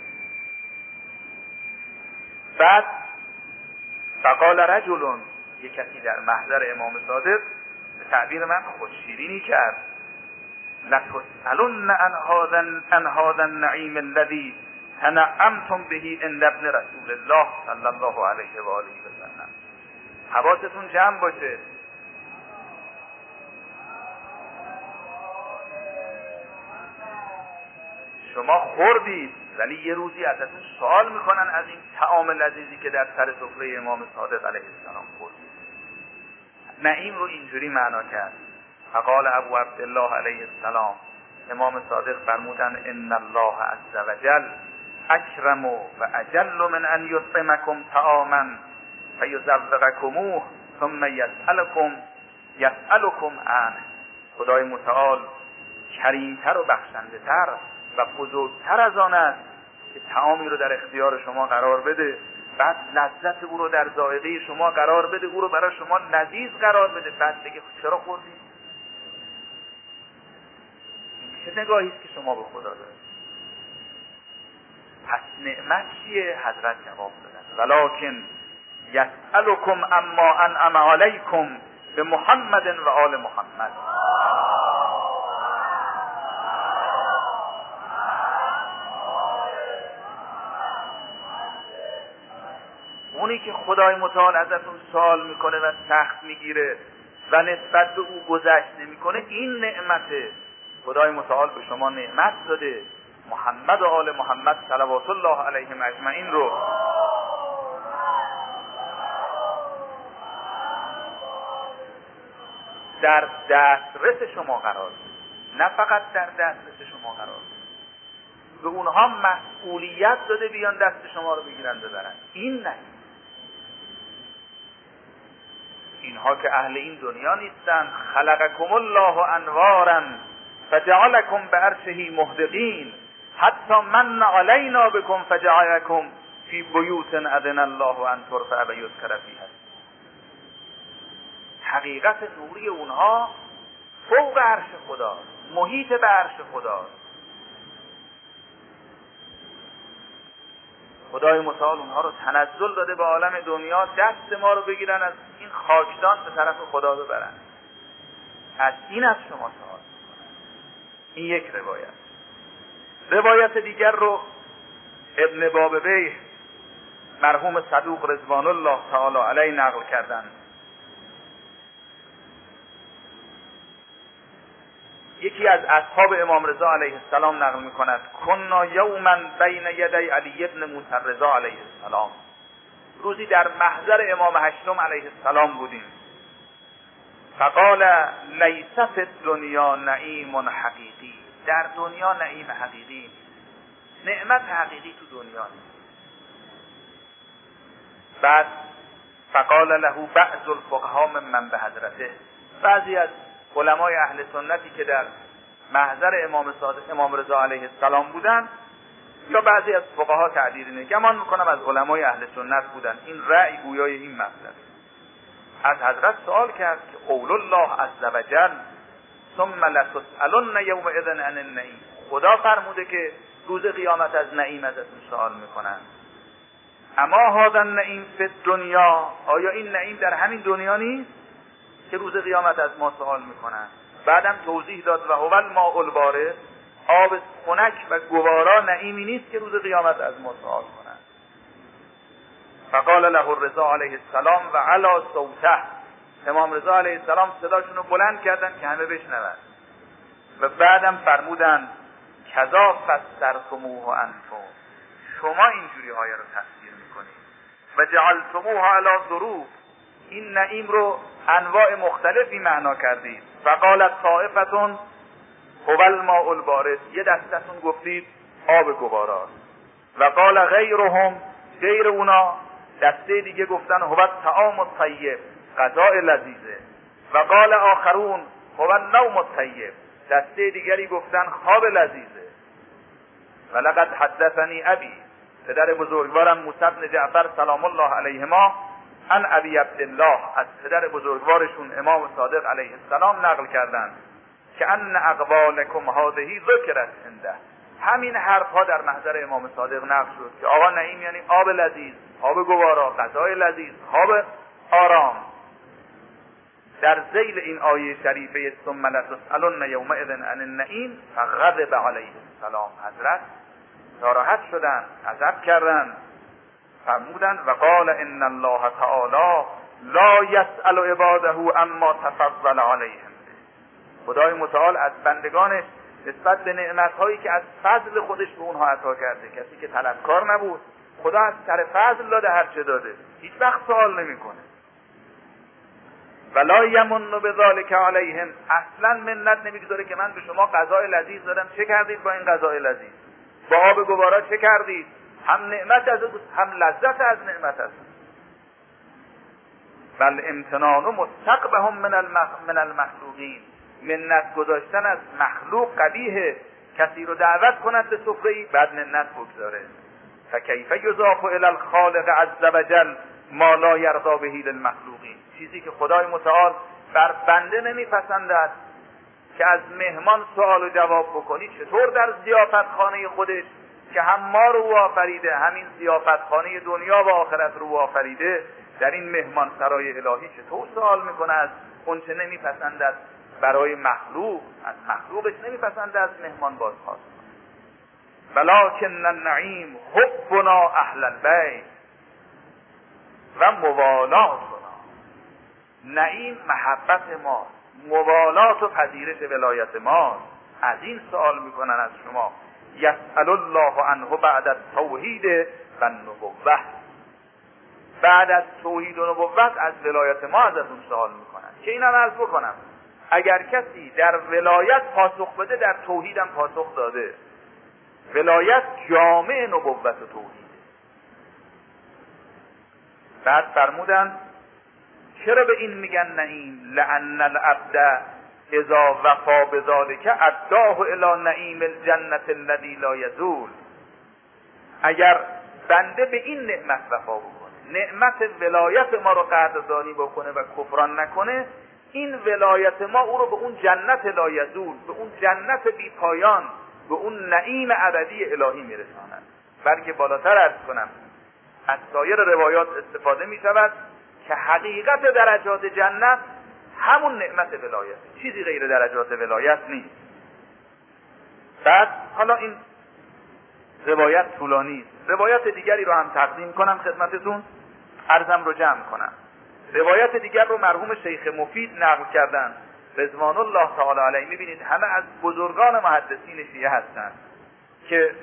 بعد فقال رجل، یک کسی در محضر امام صادق به تعبیر من خوششیرینی کرد، لتسألن عن هذا النعیم الذی تنعمتم به عند ابن رسول الله صلی الله علیه و آله و سلم. حواستون جمع باشه. شما خوردید، ولی یه روزی ازتون سوال میکنن از این طعام لذیذی که در سر سفره امام صادق علیه السلام خوردید. نعیم رو اینجوری معنا کرد. فقال ابو عبدالله علیه السلام، امام صادق فرمودن ان الله عز وجل اکرم و اجل من ان یطعمکم طعاما فیذوقکموه ثم یسألکم عنه. خدای متعال کریمتر و بخشنده تر و بزرگتر از آن است که طعامی رو در اختیار شما قرار بده، بعد لذت او رو در ذائقه شما قرار بده، او رو برای شما لذیذ قرار بده، بعد بگه چرا خوردید؟ این چه نگاهی است که شما به خدا دارید؟ پس نعمت چیه؟ حضرت جواب دادن ولکن یسألکم اما انعم علیکم به محمد و آل محمد. اونی که خدای متعال ازتون سوال میکنه و سخت میگیره و نسبت به او گذشت نمیکنه، این نعمته. خدای متعال به شما نعمت داده، محمد و آل محمد صلوات الله علیهم اجمعین رو در دسترس شما قرار داده، نه فقط در دسترس شما قرار داده، به اونها مسئولیت داده بیان دست شما رو بگیرن ببرن. این نه. اینها که اهل این دنیا نیستن. خلقکم الله انوارا فجعلکم بعرشه مهدقین حتی من علینا بکم فجعلکم فی بیوت اذن الله ان ترفع و یذکر فیها. حقیقت نوری اونها فوق عرش خدا، محیط به عرش خدا. خدای متعال اونها رو تنزل داده به عالم دنیا، دست ما رو بگیرن از این خاکدان به طرف خدا ببرن. از این از شما سوال. این یک روایت. روایت دیگر رو ابن بابویه مرحوم صدوق رضوان الله تعالی علیه نقل کردن. یکی از اصحاب امام رضا علیه السلام نقل میکند کنا یوما بین یدی علی ابن موسی رضا علیه السلام. روزی در محضر امام هشتم علیه السلام بودیم. فقال لیس فی الدنیا نعیم حقیقی. در دنیا نعیم حقیقی، نعمت حقیقی تو دنیا نیست. بعد فقال له بعض الفقهاء من به حضرته. بعضی از علمای اهل سنتی که در محضر امام رضا علیه السلام بودن یا بعضی از فقها تعبیر اینه، گمان میکنم از علمای اهل سنت بودن، این رأی گویای این مطلب. از حضرت سوال کرد که قول الله عز وجل ثم لتسألن یومئذ عن النعیم. خدا فرموده که روز قیامت از نعیم ازتون سوال میکنن. اما هذا النعیم فی الدنیا. آیا این نعیم در همین دنیا نیست که روز قیامت از ما سوال میکنن؟ بعدم توضیح داد و هو الماء البارد. آب خنک و گوارا نعیمی نیست که روز قیامت از ما سوال کنن. فقال له الرضا علیه السلام و علی صوته. امام رضا علیه السلام صداشون رو بلند کردن که همه بشنون و بعدم فرمودن کذا فسرتموه انتم. شما اینجوری آیه رو تفسیر میکنید و جعلتموه علی ظروف. این نعیم رو انواع مختلفی معنا کردید. فقالت طائفه هو الماء البارد. یه دستتون گفتید آب گوارا. و قال غیرهم. غیر اونا دسته دیگه گفتن هو الطعام الطیب. غذای لذیذه. و قال آخرون هو النوم الطیب. دسته دیگری گفتن خواب لذیذه. و لقد حدثنی ابی. پدر بزرگوارم موسی بن جعفر سلام الله علیهما عن ابی عبدالله، از پدر بزرگوارشون امام صادق علیه السلام نقل کردند که ان اقوالکم هذه ذکرت عنده. همین حرفها در محضر امام صادق نقل شد که آقا نعیم یعنی آب لذیذ، آب گوارا، غذای لذیذ، خواب آرام. در ذیل این آیه شریفه ثم لتسألن یومئذ عن النعیم فغضب علیه السلام. حضرت ناراحت شدن، غضب کردن، فرمودند و قال ان الله تعالی لا یسأل عباده اما تفضل علیهم. خدای متعال از بندگانش نسبت به نعمت‌هایی که از فضل خودش به اونها عطا کرده، کسی که طلبکار نبود خدا از سر فضل داده هر چه داده، هیچ وقت سوال نمیکنه. ولا یمن بذلک علیهم. اصلا منت نمیگذاره که من به شما غذای لذیذ دادم، چه کردید با این غذای لذیذ؟ با آب گوارا چه کردید؟ هم نعمت از هم لذت از نعمت از. بل امتنان مستقبهم من المخلوقین. منت گذاشتن از مخلوق قبیحه. کسی رو دعوت کند به سفره‌ای بعد منت بگذاره. فکیف یضاف الی الخالق عز وجل ما لا یرضا به للمخلوقین. چیزی که خدای متعال بر بنده نمیپسندد که از مهمان سوال و جواب بکنی، چطور در ضیافتخانه خودش که هم ما رو آفریده، همین ضیافتخانه دنیا و آخرت رو آفریده، در این مهمان سرای الهی چطور سوال میکنه از اون چه نمیپسندد برای مخلوق، از مخلوقش نمیپسنده از مهمان بازخواست. ولکن النعیم حبنا اهل البیت و موالاتنا. نعیم محبت ما، موالات و پذیرش ولایت ما. از این سوال میکنن از شما. یسأل الله عنه بعد التوحید و النبوة. بعد از توحید و نبوت از ولایت ما ازتون سوال میکنن. که اینم عرض بکنم اگر کسی در ولایت پاسخ بده در توحیدم پاسخ داده. ولایت جامع نبوت و توحید. بعد فرمودن چرا به این میگن نعیم؟ لأن العبد اذا وفا بذلک اداه الی نعیم الجنة الذی لا یزول. اگر بنده به این نعمت وفا بکنه، نعمت ولایت ما رو قدردانی بکنه و کفران نکنه، این ولایت ما او رو به اون جنت لا یزول، به اون جنت بی پایان، به اون نعیم ابدی الهی میرساند. بلکه بالاتر عرض کنم، از سایر روایات استفاده می شود که حقیقت درجات جنت همون نعمت ولایت، چیزی غیر درجات ولایت نیست. بعد حالا این روایت طولانی، روایت دیگری رو هم تقدیم کنم خدمتتون، عرضم رو جمع کنم. روایت دیگر رو مرحوم شیخ مفید نقل کردن رضوان الله تعالی علیه. میبینید همه از بزرگان محدثین شیعه هستند که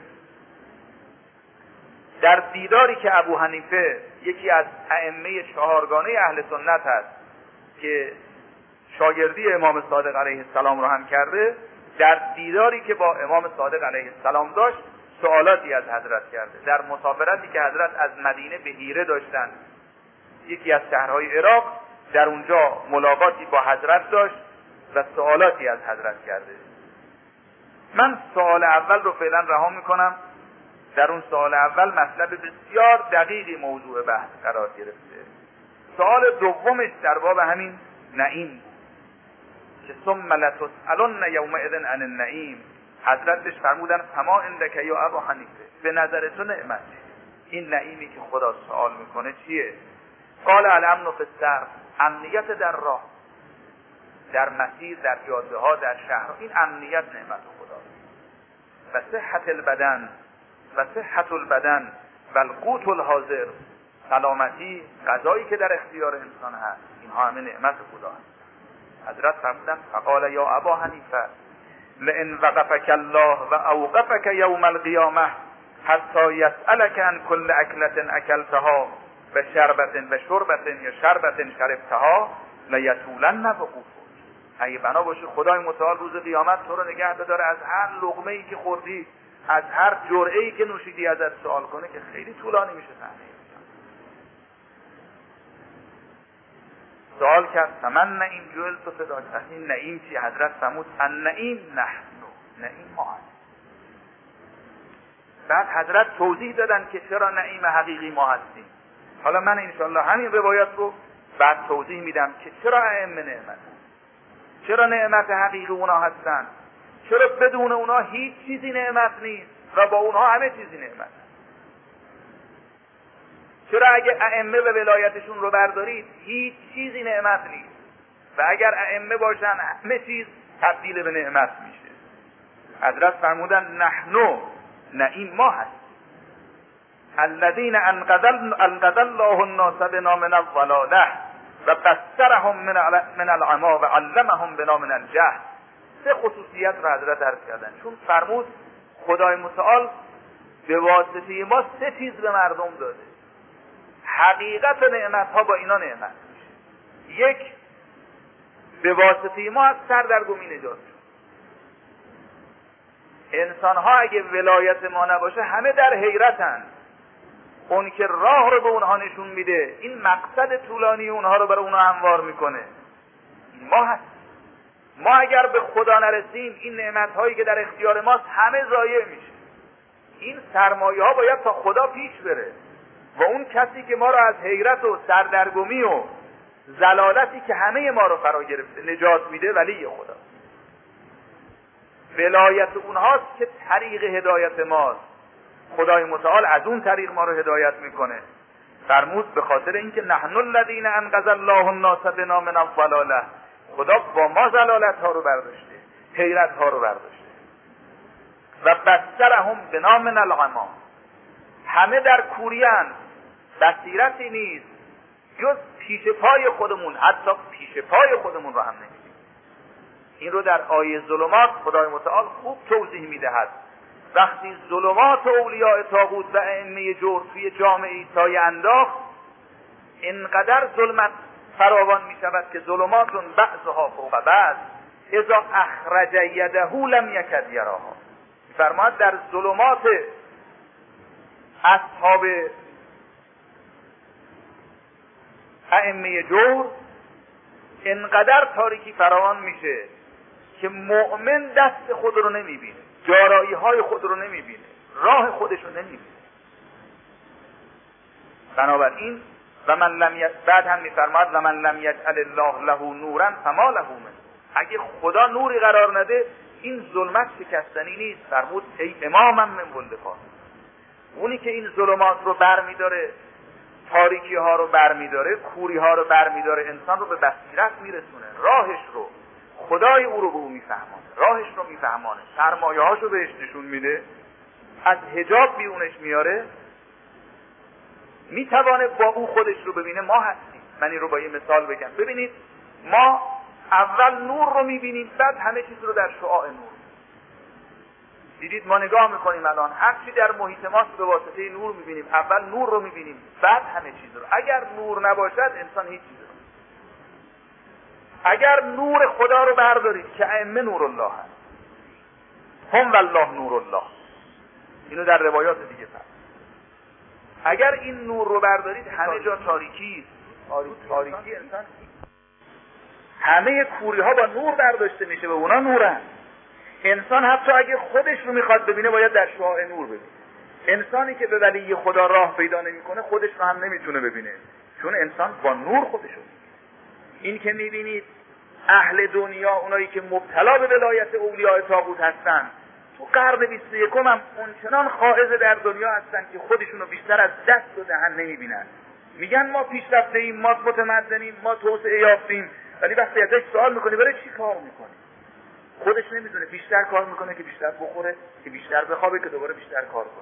در دیداری که ابو حنیفه یکی از ائمه چهارگانه اهل سنت هست که شاگردی امام صادق علیه السلام رو هم کرده، در دیداری که با امام صادق علیه السلام داشت سوالاتی از حضرت کرده. در مسافرتی که حضرت از مدینه به حیره داشتند، یکی از شهرهای عراق، در اونجا ملاقاتی با حضرت داشت و سوالاتی از حضرت کرده. من سوال اول رو فعلا رها میکنم. در اون سوال اول مطلب بسیار دقیقی موضوع بحث قرار گرفته. سوال دومش در باب همین نعیم که ثم لتسألن یومئذ عن النعیم. حضرت بهش فرمودن فما عندک یا ابا حنیفه، به نظر تو نعمت این نعیمی که خدا سوال میکنه چیه؟ قال الامن فی السر، امنیت در راه، در مسیر، در جاده ها، در شهر، این امنیت نعمت خداست. و صحت البدن، و صحت البدن و القوت الحاضر، سلامتی، غذایی که در اختیار انسان هست، اینها همه نعمت خدا هست. حضرت فرمودن فقال یا ابا حنیفه لئن وقفک الله و اوقفک یوم القیامه حتی یسألک عن کل اکلة اکلتها و شربت و شربت یا شربت شربتها لیطولن وقوفک. اگه بنا باشه خدای متعال روز قیامت تو رو نگه بداره از هر لقمه ای که خوردی، از هر جرعه ای که نوشیدی ازت سوال کنه، که خیلی طولانی میشه صحنه. سوال کرد فمن نعیم جویل تو فداک، این نعیم چی؟ حضرت فرمود النعیم نحن، نعیم ما هست. بعد حضرت توضیح دادن که چرا نعیم حقیقی ما هستیم. حالا من انشاءالله همین روایت رو بعد توضیح میدم که چرا ائمه نعمت، چرا نعمت حقیقی اونا هستن، چرا بدون اونا هیچ چیزی نعمت نیست و با اونها همه چیزی نعمت. چرا اگه ائمه و ولایتشون رو بردارید هیچ چیزی نعمت نیست و اگر ائمه باشن همه چیز تبدیل به نعمت میشه. حضرت فرمودن نحنو، نعیم ما هست. الذین انقذ الله الناس بنا من الضلاله و بصرهم من العما و علمهم بنا من الجهل. سه خصوصیت رو حضرت عرض کردن، چون فرمود خدای متعال به واسطه ما سه چیز به مردم داده. حقیقت نعمت ها با اینا نعمت میشه. یک، به واسطه ما از سردرگمی نجات شد. انسان ها اگه ولایت ما نباشه همه در حیرتن. اون که راه رو به اونها نشون میده، این مقصد طولانی اونها رو برای اونها هموار میکنه، ما هست. ما اگر به خدا نرسیم این نعمت هایی که در اختیار ماست همه ضایع میشه. این سرمایه ها باید تا خدا پیش بره و اون کسی که ما رو از حیرت و سردرگمی و ضلالتی که همه ما رو فرا گرفته نجات میده ولی خدا. ولایت اونهاست که طریق هدایت ماست. خدای متعال از اون طریق ما رو هدایت میکنه. فرمود به خاطر اینکه نحن الذین انقذ الله الناس بنا من الضلاله، خدا با ما ضلالت ها رو برداشته، حیرت ها رو برداشته. و بصرهم بنا من العما، همه در کوریان، بصیرتی نیست جز پیش پای خودمون، حتی پیش پای خودمون رو هم نمیدیم. این رو در آیه ظلمات خدای متعال خوب توضیح میدهد. وقتی ظلمات اولیاء طاغوت و ائمه جور توی جامعه سایه انداخت، اینقدر ظلمت فراوان می شود که ظلماتون بعضها فوق بعض اذا اخرج یده لم یکد یراها. فرماد در ظلمات ائمه جور انقدر تاریکی فراوان میشه که مؤمن دست خود رو نمیبینه، جارایی های خود رو نمیبینه، راه خودش رو نمیبینه. بنابراین بعد هم میفرماد و من لم یجعل الله له نورا فما له من. اگه خدا نوری قرار نده این ظلمت شکستنی نیست. فرمود ای امامم من بلدفان، اونی که این ظلمات رو برمیداره، تاریکی ها رو برمیداره، کوری ها رو برمیداره، انسان رو به بصیرت میرسونه، راهش رو، خدای او رو به او میفهمانه، راهش رو میفهمانه، سرمایه هاشو بهش نشون میده، از حجاب بیرونش میاره، میتوانه با او خودش رو ببینه. ما هستیم. من این رو با یه مثال بگم. ببینید ما اول نور رو میبینیم، بعد همه چیز رو در شعاع نور. دیدید ما نگاه میکنیم الان هر چی در محیط ماست به واسطه نور میبینیم. اول نور رو میبینیم، بعد همه چیز رو. اگر نور نباشد انسان هیچ چیز رو. اگر نور خدا رو بردارید که ائمه نور الله هست، هم والله نور الله، اینو در روایات دیگه فرمود. اگر این نور رو بردارید همه جا تاریکی است. تاریکی انسان همه کوری ها با نور برداشته میشه، به اونا نورن. انسان حتی اگه خودش رو میخواد ببینه باید در شعاع نور ببینه. انسانی که به ولی خدا راه پیدا نمیکنه خودش رو هم نمیتونه ببینه، چون انسان با نور خودش رو. این که میبینید اهل دنیا، اونایی که مبتلا به ولایت اولیاء طاغوت هستن، تو قرن 21 هم اونچنان خائض در دنیا هستن که خودشونو بیشتر از دست و دهن نمیبینن. میگن ما پیشرفته ایم، ما متمدنیم، ما توسعه یافتیم، ولی وقتی ازش سوال میکنی برای چی کار میکنی؟ خودش نمیدونه. بیشتر کار میکنه که بیشتر بخوره، که بیشتر بخوابه، که دوباره بیشتر کار کنه.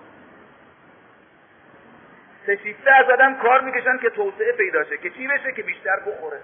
سه شیفته از آدم کار میکشن که توسعه پیدا شه، که چی بشه؟ که بیشتر بخوره،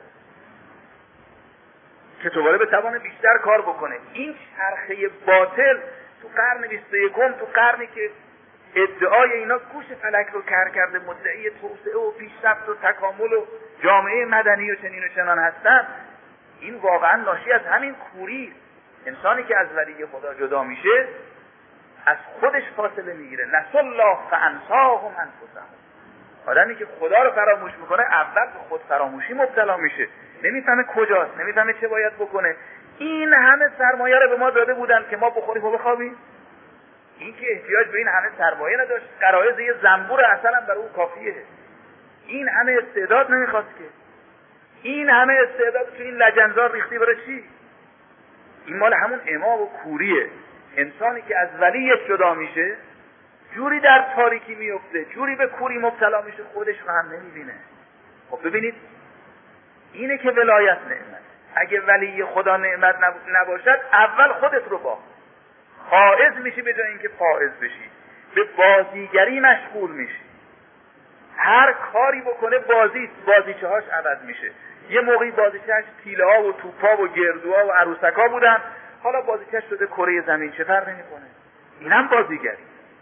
که دوباره بتونه بیشتر کار بکنه. این چرخه باطل تو قرن 21، تو قرنی که ادعای اینا گوش فلک رو کر کرده، مدعی توسعه و پیشرفت و تکامل و جامعه مدنی و چنین و چنان هستن، این واقعا ناشی از همین کوری. انسانی که از ولی خدا جدا میشه از خودش فاصله میگیره. نسوا الله فانساهم انفسهم. آدمی که خدا رو فراموش میکنه اول به خود فراموشی مبتلا میشه، نمیفهمه کجاست، نمیفهمه چه باید بکنه. این همه سرمایه رو به ما داده بودن که ما بخوریم و بخوابیم. این که احتیاج به این همه سرمایه نداشت، غرایز یه زنبور عسل هم برای او کافیه. این همه استعداد نمیخواست که. این همه استعداد تو این لجنزار ریختی برای چی؟ این مال همون اما و کوریه. انسانی که از ولیش جدا میشه جوری در تاریکی میفته، جوری به کوری مبتلا میشه خودش رو هم نمیبینه. خب ببینید اینه که ولایت نعمت. اگه ولی خدا نعمت نباشد اول خودت رو با حائز میشی، به جای اینکه فائز بشی به بازیگری مشغول میشی. هر کاری بکنه بازیچه هاش عوض میشه. یه موقعی بازیچه‌اش تیله ها و توپا و گردوها و عروسکا بودن، حالا بازیچه‌اش شده کره زمین. چه فرقی میکنه؟ اینم بازیگری.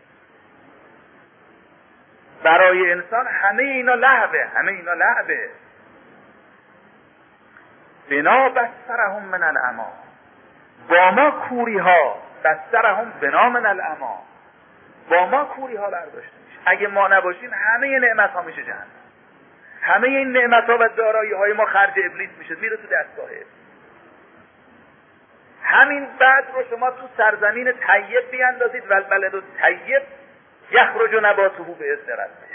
برای انسان همه اینا لعبه. بنا بسترهم من العما، با ما کوری ها، بسترهم بنا من العما، با ما کوری ها برداشته میشه. اگه ما نباشیم همه نعمت ها میشه جهنم. همه این نعمت ها و دارایی های ما خرج ابلیس میشه، میره تو دستگاه ابلیس. همین بعد رو شما تو سرزمین طیب بیاندازید، والبلد الطیب یخرج نباته باذن ربه،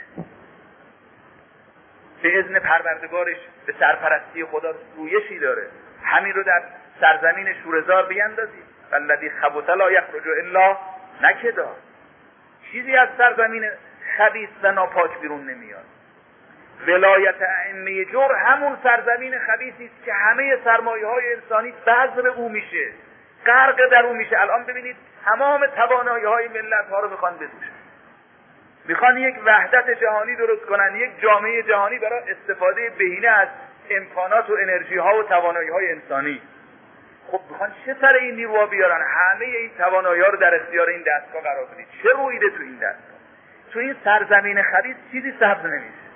به اذن پروردگارش به سرپرستی خدا رویشی داره. همین رو در سرزمین شورزار بیاندازید، والذی خبث لا یخرج الا نکدا، چیزی از سرزمین خبیث و ناپاک بیرون نمیاد. ولایت ائمه جور همون سرزمین خبیثی است که همه سرمایه‌های انسانی بذر او میشه، غرق در او میشه. الان ببینید تمام توانایی‌های ملت‌ها رو میخوان بدوشن، میخوان یک وحدت جهانی درست کنن، یک جامعه جهانی برای استفاده بهینه از امکانات و انرژی ها و توانایی های انسانی. خب میخوان چه سر این نیروها بیارن؟ همه این توانایی ها رو در اختیار این دستگاه قرار بدید. چه رویده تو این دستگاه؟ تو این سرزمین خبیث چیزی سبز نمیشه.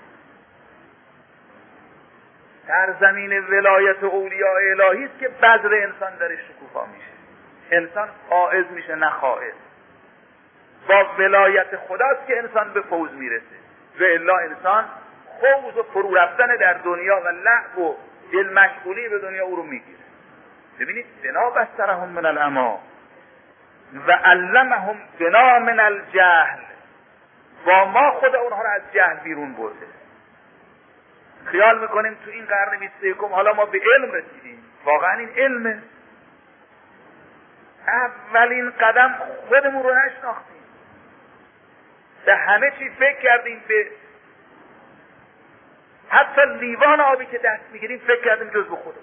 سرزمین ولایت اولیاء الهی است که بذر انسان درش شکوفا میشه، انسان فائز میشه نه خائز. با ولایت خداست که انسان به فوز میرسه، و الا انسان خوض و فرو رفتن در دنیا و لعب و دل مشغولی به دنیا او رو میگیره. ببینید بنا بسترهم من العما و علمهم بنا من الجهل، با ما خود اونها رو از جهل بیرون برده. خیال میکنیم تو این قرن 21 حالا ما به علم رسیدیم، واقعا این علمه؟ اولین قدم خودمون رو نشناختیم، به همه چی فکر کردیم، به حتی لیوان آبی که دست میگیریم فکر کردیم جز به خودمون.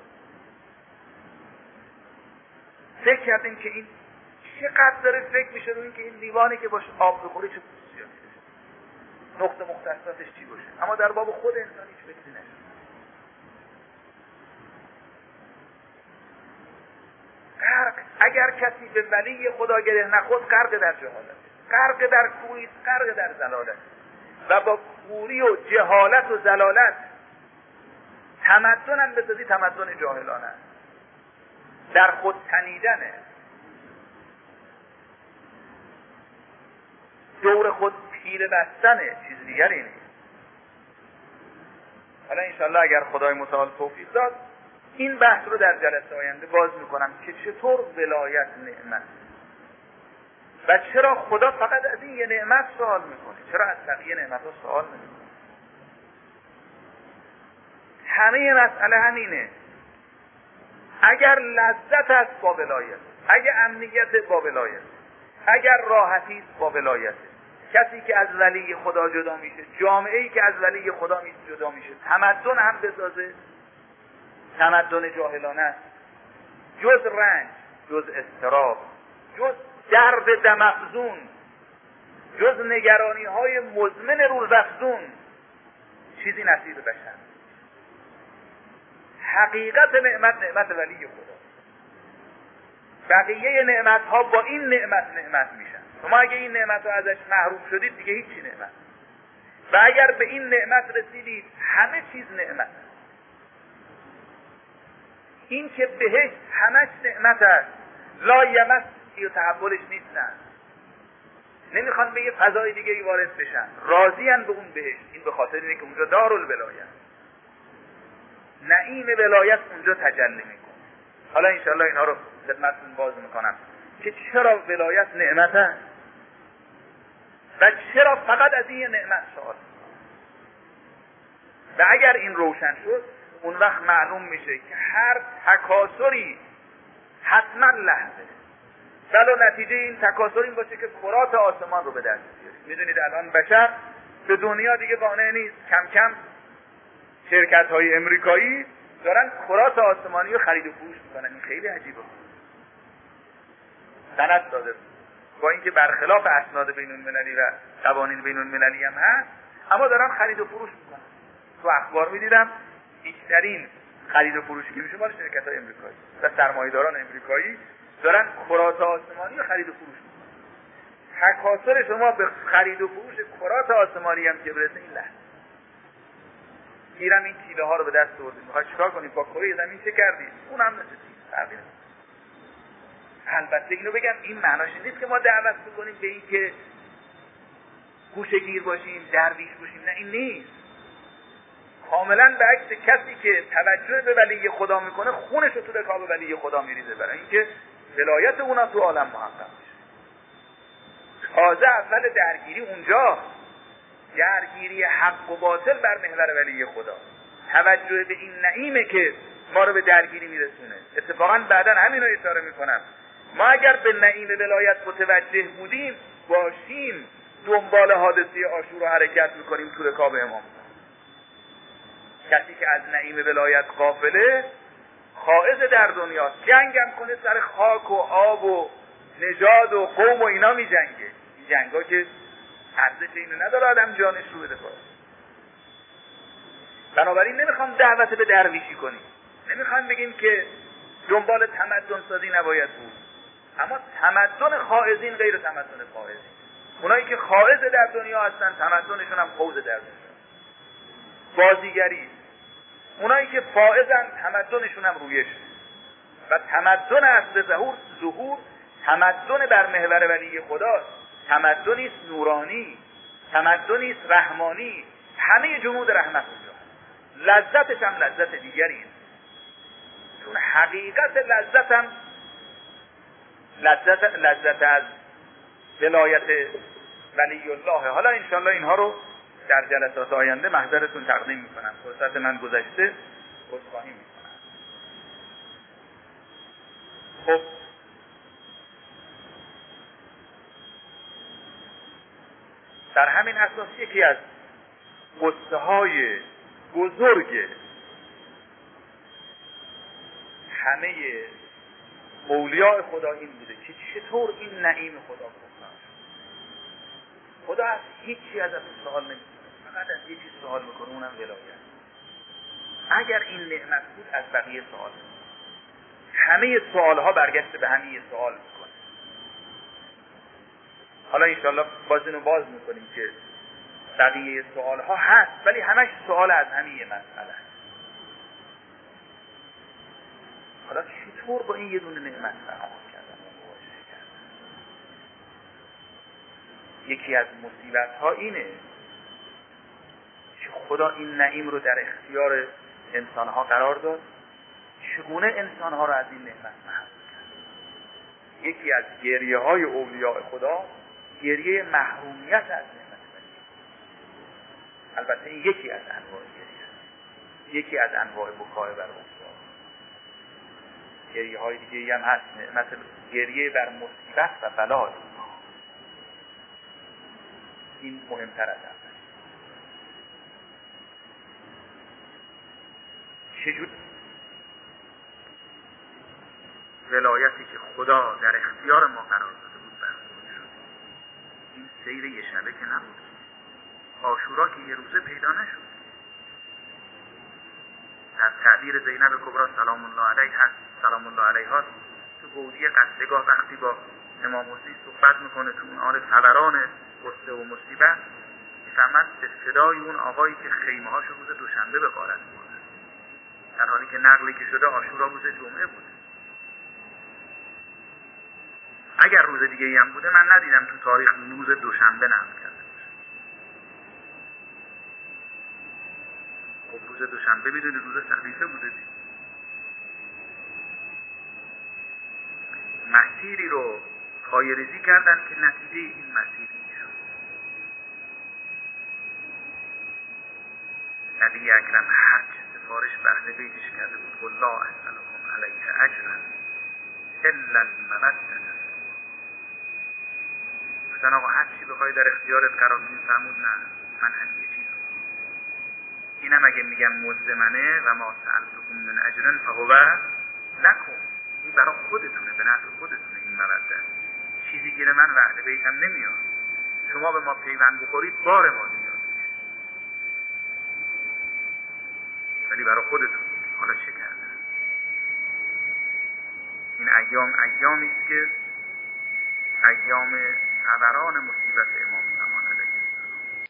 فکر کردیم که این چقدر داره فکر میشه رو این که این لیوانی که باش آب بخوری چه خصوصیاتی داره، نقطه مختصاتش چی باشه، اما در باب خود انسان هیچ فکری نشه. غرق، اگر کسی به ولی خدا گره نخورد غرق در جهالت، غرق در کوری، غرق در ضلالت، و با کوری و جهالت و ضلالت تمدن هم بسازی تمدن جاهلانه، در خود تنیدنه، دور خود پیله بستنه، چیز دیگری نیست. حالا انشالله اگر خدای متعال توفیق داد این بحث رو در جلسه آینده باز میکنم که چطور ولایت نعمت و چرا خدا فقط از این یه نعمت سوال میکنه، چرا از بقیه نعمت ها سوال نمیکنه. همه مسئله همینه، اگر لذت است با ولایت، اگر امنیت با ولایت، اگر راحتی است با ولایت، کسی که از ولی خدا جدا میشه، جامعه‌ای که از ولی خدا جدا میشه، تمدن هم بسازه تمدن جاهلانه است، جز رنج، جز اضطراب، جز درد دمافزون، جز نگرانی های مزمن روزافزون چیزی نصیب بشر. حقیقت نعمت نعمت ولی خدا، بقیه نعمت ها با این نعمت میشن. شما اگه این نعمت رو ازش محروم شدید دیگه هیچی نعمت، و اگر به این نعمت رسیدید همه چیز نعمت. این که بهشت همش نعمت است، لا یمس و تحولش نیستن، نمیخوان به یه فضای دیگه ای وارد بشن، راضین به اون بهشت. این به خاطر اینه که اونجا دارالولایت، نعیم ولایت اونجا تجلی میکنه. حالا انشاءالله اینا رو خدمتتون باز میکنم که چرا ولایت نعمت است و چرا فقط از این نعمت سوال. و اگر این روشن شد اون وقت معلوم میشه که هر تکاسری حتما لحظه، ولو نتیجه این تکاسر این باشه که کرات آسمان رو به دست بیاره. میدونید الان بشر به دنیا دیگه قانع نیست، کم کم شرکت های امریکایی دارن کرات آسمانی رو خرید و فروش میکنن. این خیلی عجیبه، سند داده با اینکه برخلاف اسناد بین المللی و قوانین بین المللی هم هست، اما دارن خرید و فروش میکنن. تو اخبار میدیدم بیشترین خرید و فروش که میشه مال شرکت های امریکایی و سرمایه‌داران امریکایی دارن کرات آسمانی رو خرید و فروش میکنن. تکاسر شما به خرید و فروش کرات آسمانی هم که برسه این لحظه. گیرم این تیله ها رو به دست آوردید، میخوای چیکار کنید با کره زمین چه کردید؟ اونم نشدید. البته اینو بگم این معناش نیست که ما دعوت بکنیم به این که گوشه‌گیر باشیم، درویش باشیم، نه این نیست. کاملا به عکس کسی که توجه به ولی خدا میکنه خونش رو تو رکاب ولی خدا میریزه، برای اینکه ولایت اونا تو عالم محقق میشه. تازه اول درگیری اونجا، درگیری حق و باطل بر محور ولی خدا، توجه به این نعیمه که ما رو به درگیری میرسونه. اتفاقا بعدا همین رو اشاره میکنم، ما اگر به نعیم ولایت متوجه بودیم باشیم دنبال حادثه عاشورا حرکت میکنیم تو رکاب امام. کسی که از نعیم ولایت غافله خائض در دنیا، جنگم کنه سر خاک و آب و نژاد و قوم و اینا می جنگه. این جنگا که ارزش اینو نداره آدم جانش رو بده کنه. بنابراین نمیخوام دعوت به درویشی کنیم، نمیخوام بگیم که دنبال تمدن سازی نباید بود، اما تمدن خائضین غیر تمدن فائزین. اونایی که خائض در دنیا هستن تمدنشون هم فوز در دنیا، بازیگری. اونایی که فائزن تمدنشون هم رویش. و تمدن اصل ظهور تمدن بر محور ولی خداست، تمدنی است نورانی، تمدنی است رحمانی، همه جنود رحمت اونجا، لذتش هم لذت دیگریه، چون حقیقت لذت هم لذت از ولایت ولی الله. حالا انشالله اینها رو در جلسات آینده محضرتون تقدیم میکنم. فرصت من گذشته، عذرخواهی میکنم. خب در همین اساس یکی از قصه های بزرگ همه اولیاء خدا این بوده که چطور این نعیم خدا بکنه. خدا از هیچی ازش سوال نمیکنه، فقط از یه چیز سوال میکنه، اونم ولایت. اگر این نعمت بود از بقیه سوال میکنه. همه سوالها برگشته به همین سوال میکنه. حالا انشاءالله باز میکنیم که بقیه سوالها هست، ولی همش سوال از همین مسئله. حالا چطور با این یه دونه نعمت تعامل کردن و مواجهه کردن؟ یکی از مصیبت‌ها اینه که خدا این نعیم رو در اختیار انسان‌ها قرار داد، چگونه انسان‌ها رو از این نعمت محروم کرد. یکی از گریه‌های اولیاء خدا گریه محرومیت از نعمت بنی. البته این یکی از انواع گریه است، یکی از انواع بکای بر اصلا. گریه های دیگه هم هست، مثل گریه بر مصیبت و بلا. این مهمتر از همه. چجور ولایتی که خدا در اختیار ما قرار داده بود برخورد شد. این سیر یه شبه که نبود، عاشورا که یه روزه پیدا نشد. در تعبیر زینب کبرا سلام الله علیه هست، سلام الله علیها، تو گودی قصدگاه وقتی با امام حسین صحبت میکنه تو اون حال فوران قصه و مصیبت، میفهمد به صدای اون آقایی که خیمه هاشو روز دوشنبه به غارت برده، در حالی که نقلی که شده عاشورا روز جمعه بوده. اگر روز دیگه ای هم بوده من ندیدم تو تاریخ روز دوشنبه نقل کرده باشه. خب روز دوشنبه میدونی روز صحیفه بوده دی. مسیری رو پایه‌ریزی کردن که نتیجه این مسیر شد. نبی اکرم هر چه سفارش بهر بیتش کرده بود، قل لا اسألکم علیه اجرا الا المودة. گفتن آقا هر چی بخوای در اختیارت قرار بدیم، فرمود نه، من همین یه چیز رو. اینم اگه میگم مزدمنه و ما سألتکم من اجرا فهو لکم، این برای خودتونه، به نفع خودتونه. این مودة چیزی گیر من وعده بیتم نمیاد، شما به ما پیوند بخورید بار ما زیاد میشه، ولی برای خودتون. حالا چه کرده؟ این ایام ایامی است که ایام فوران مصیبت امام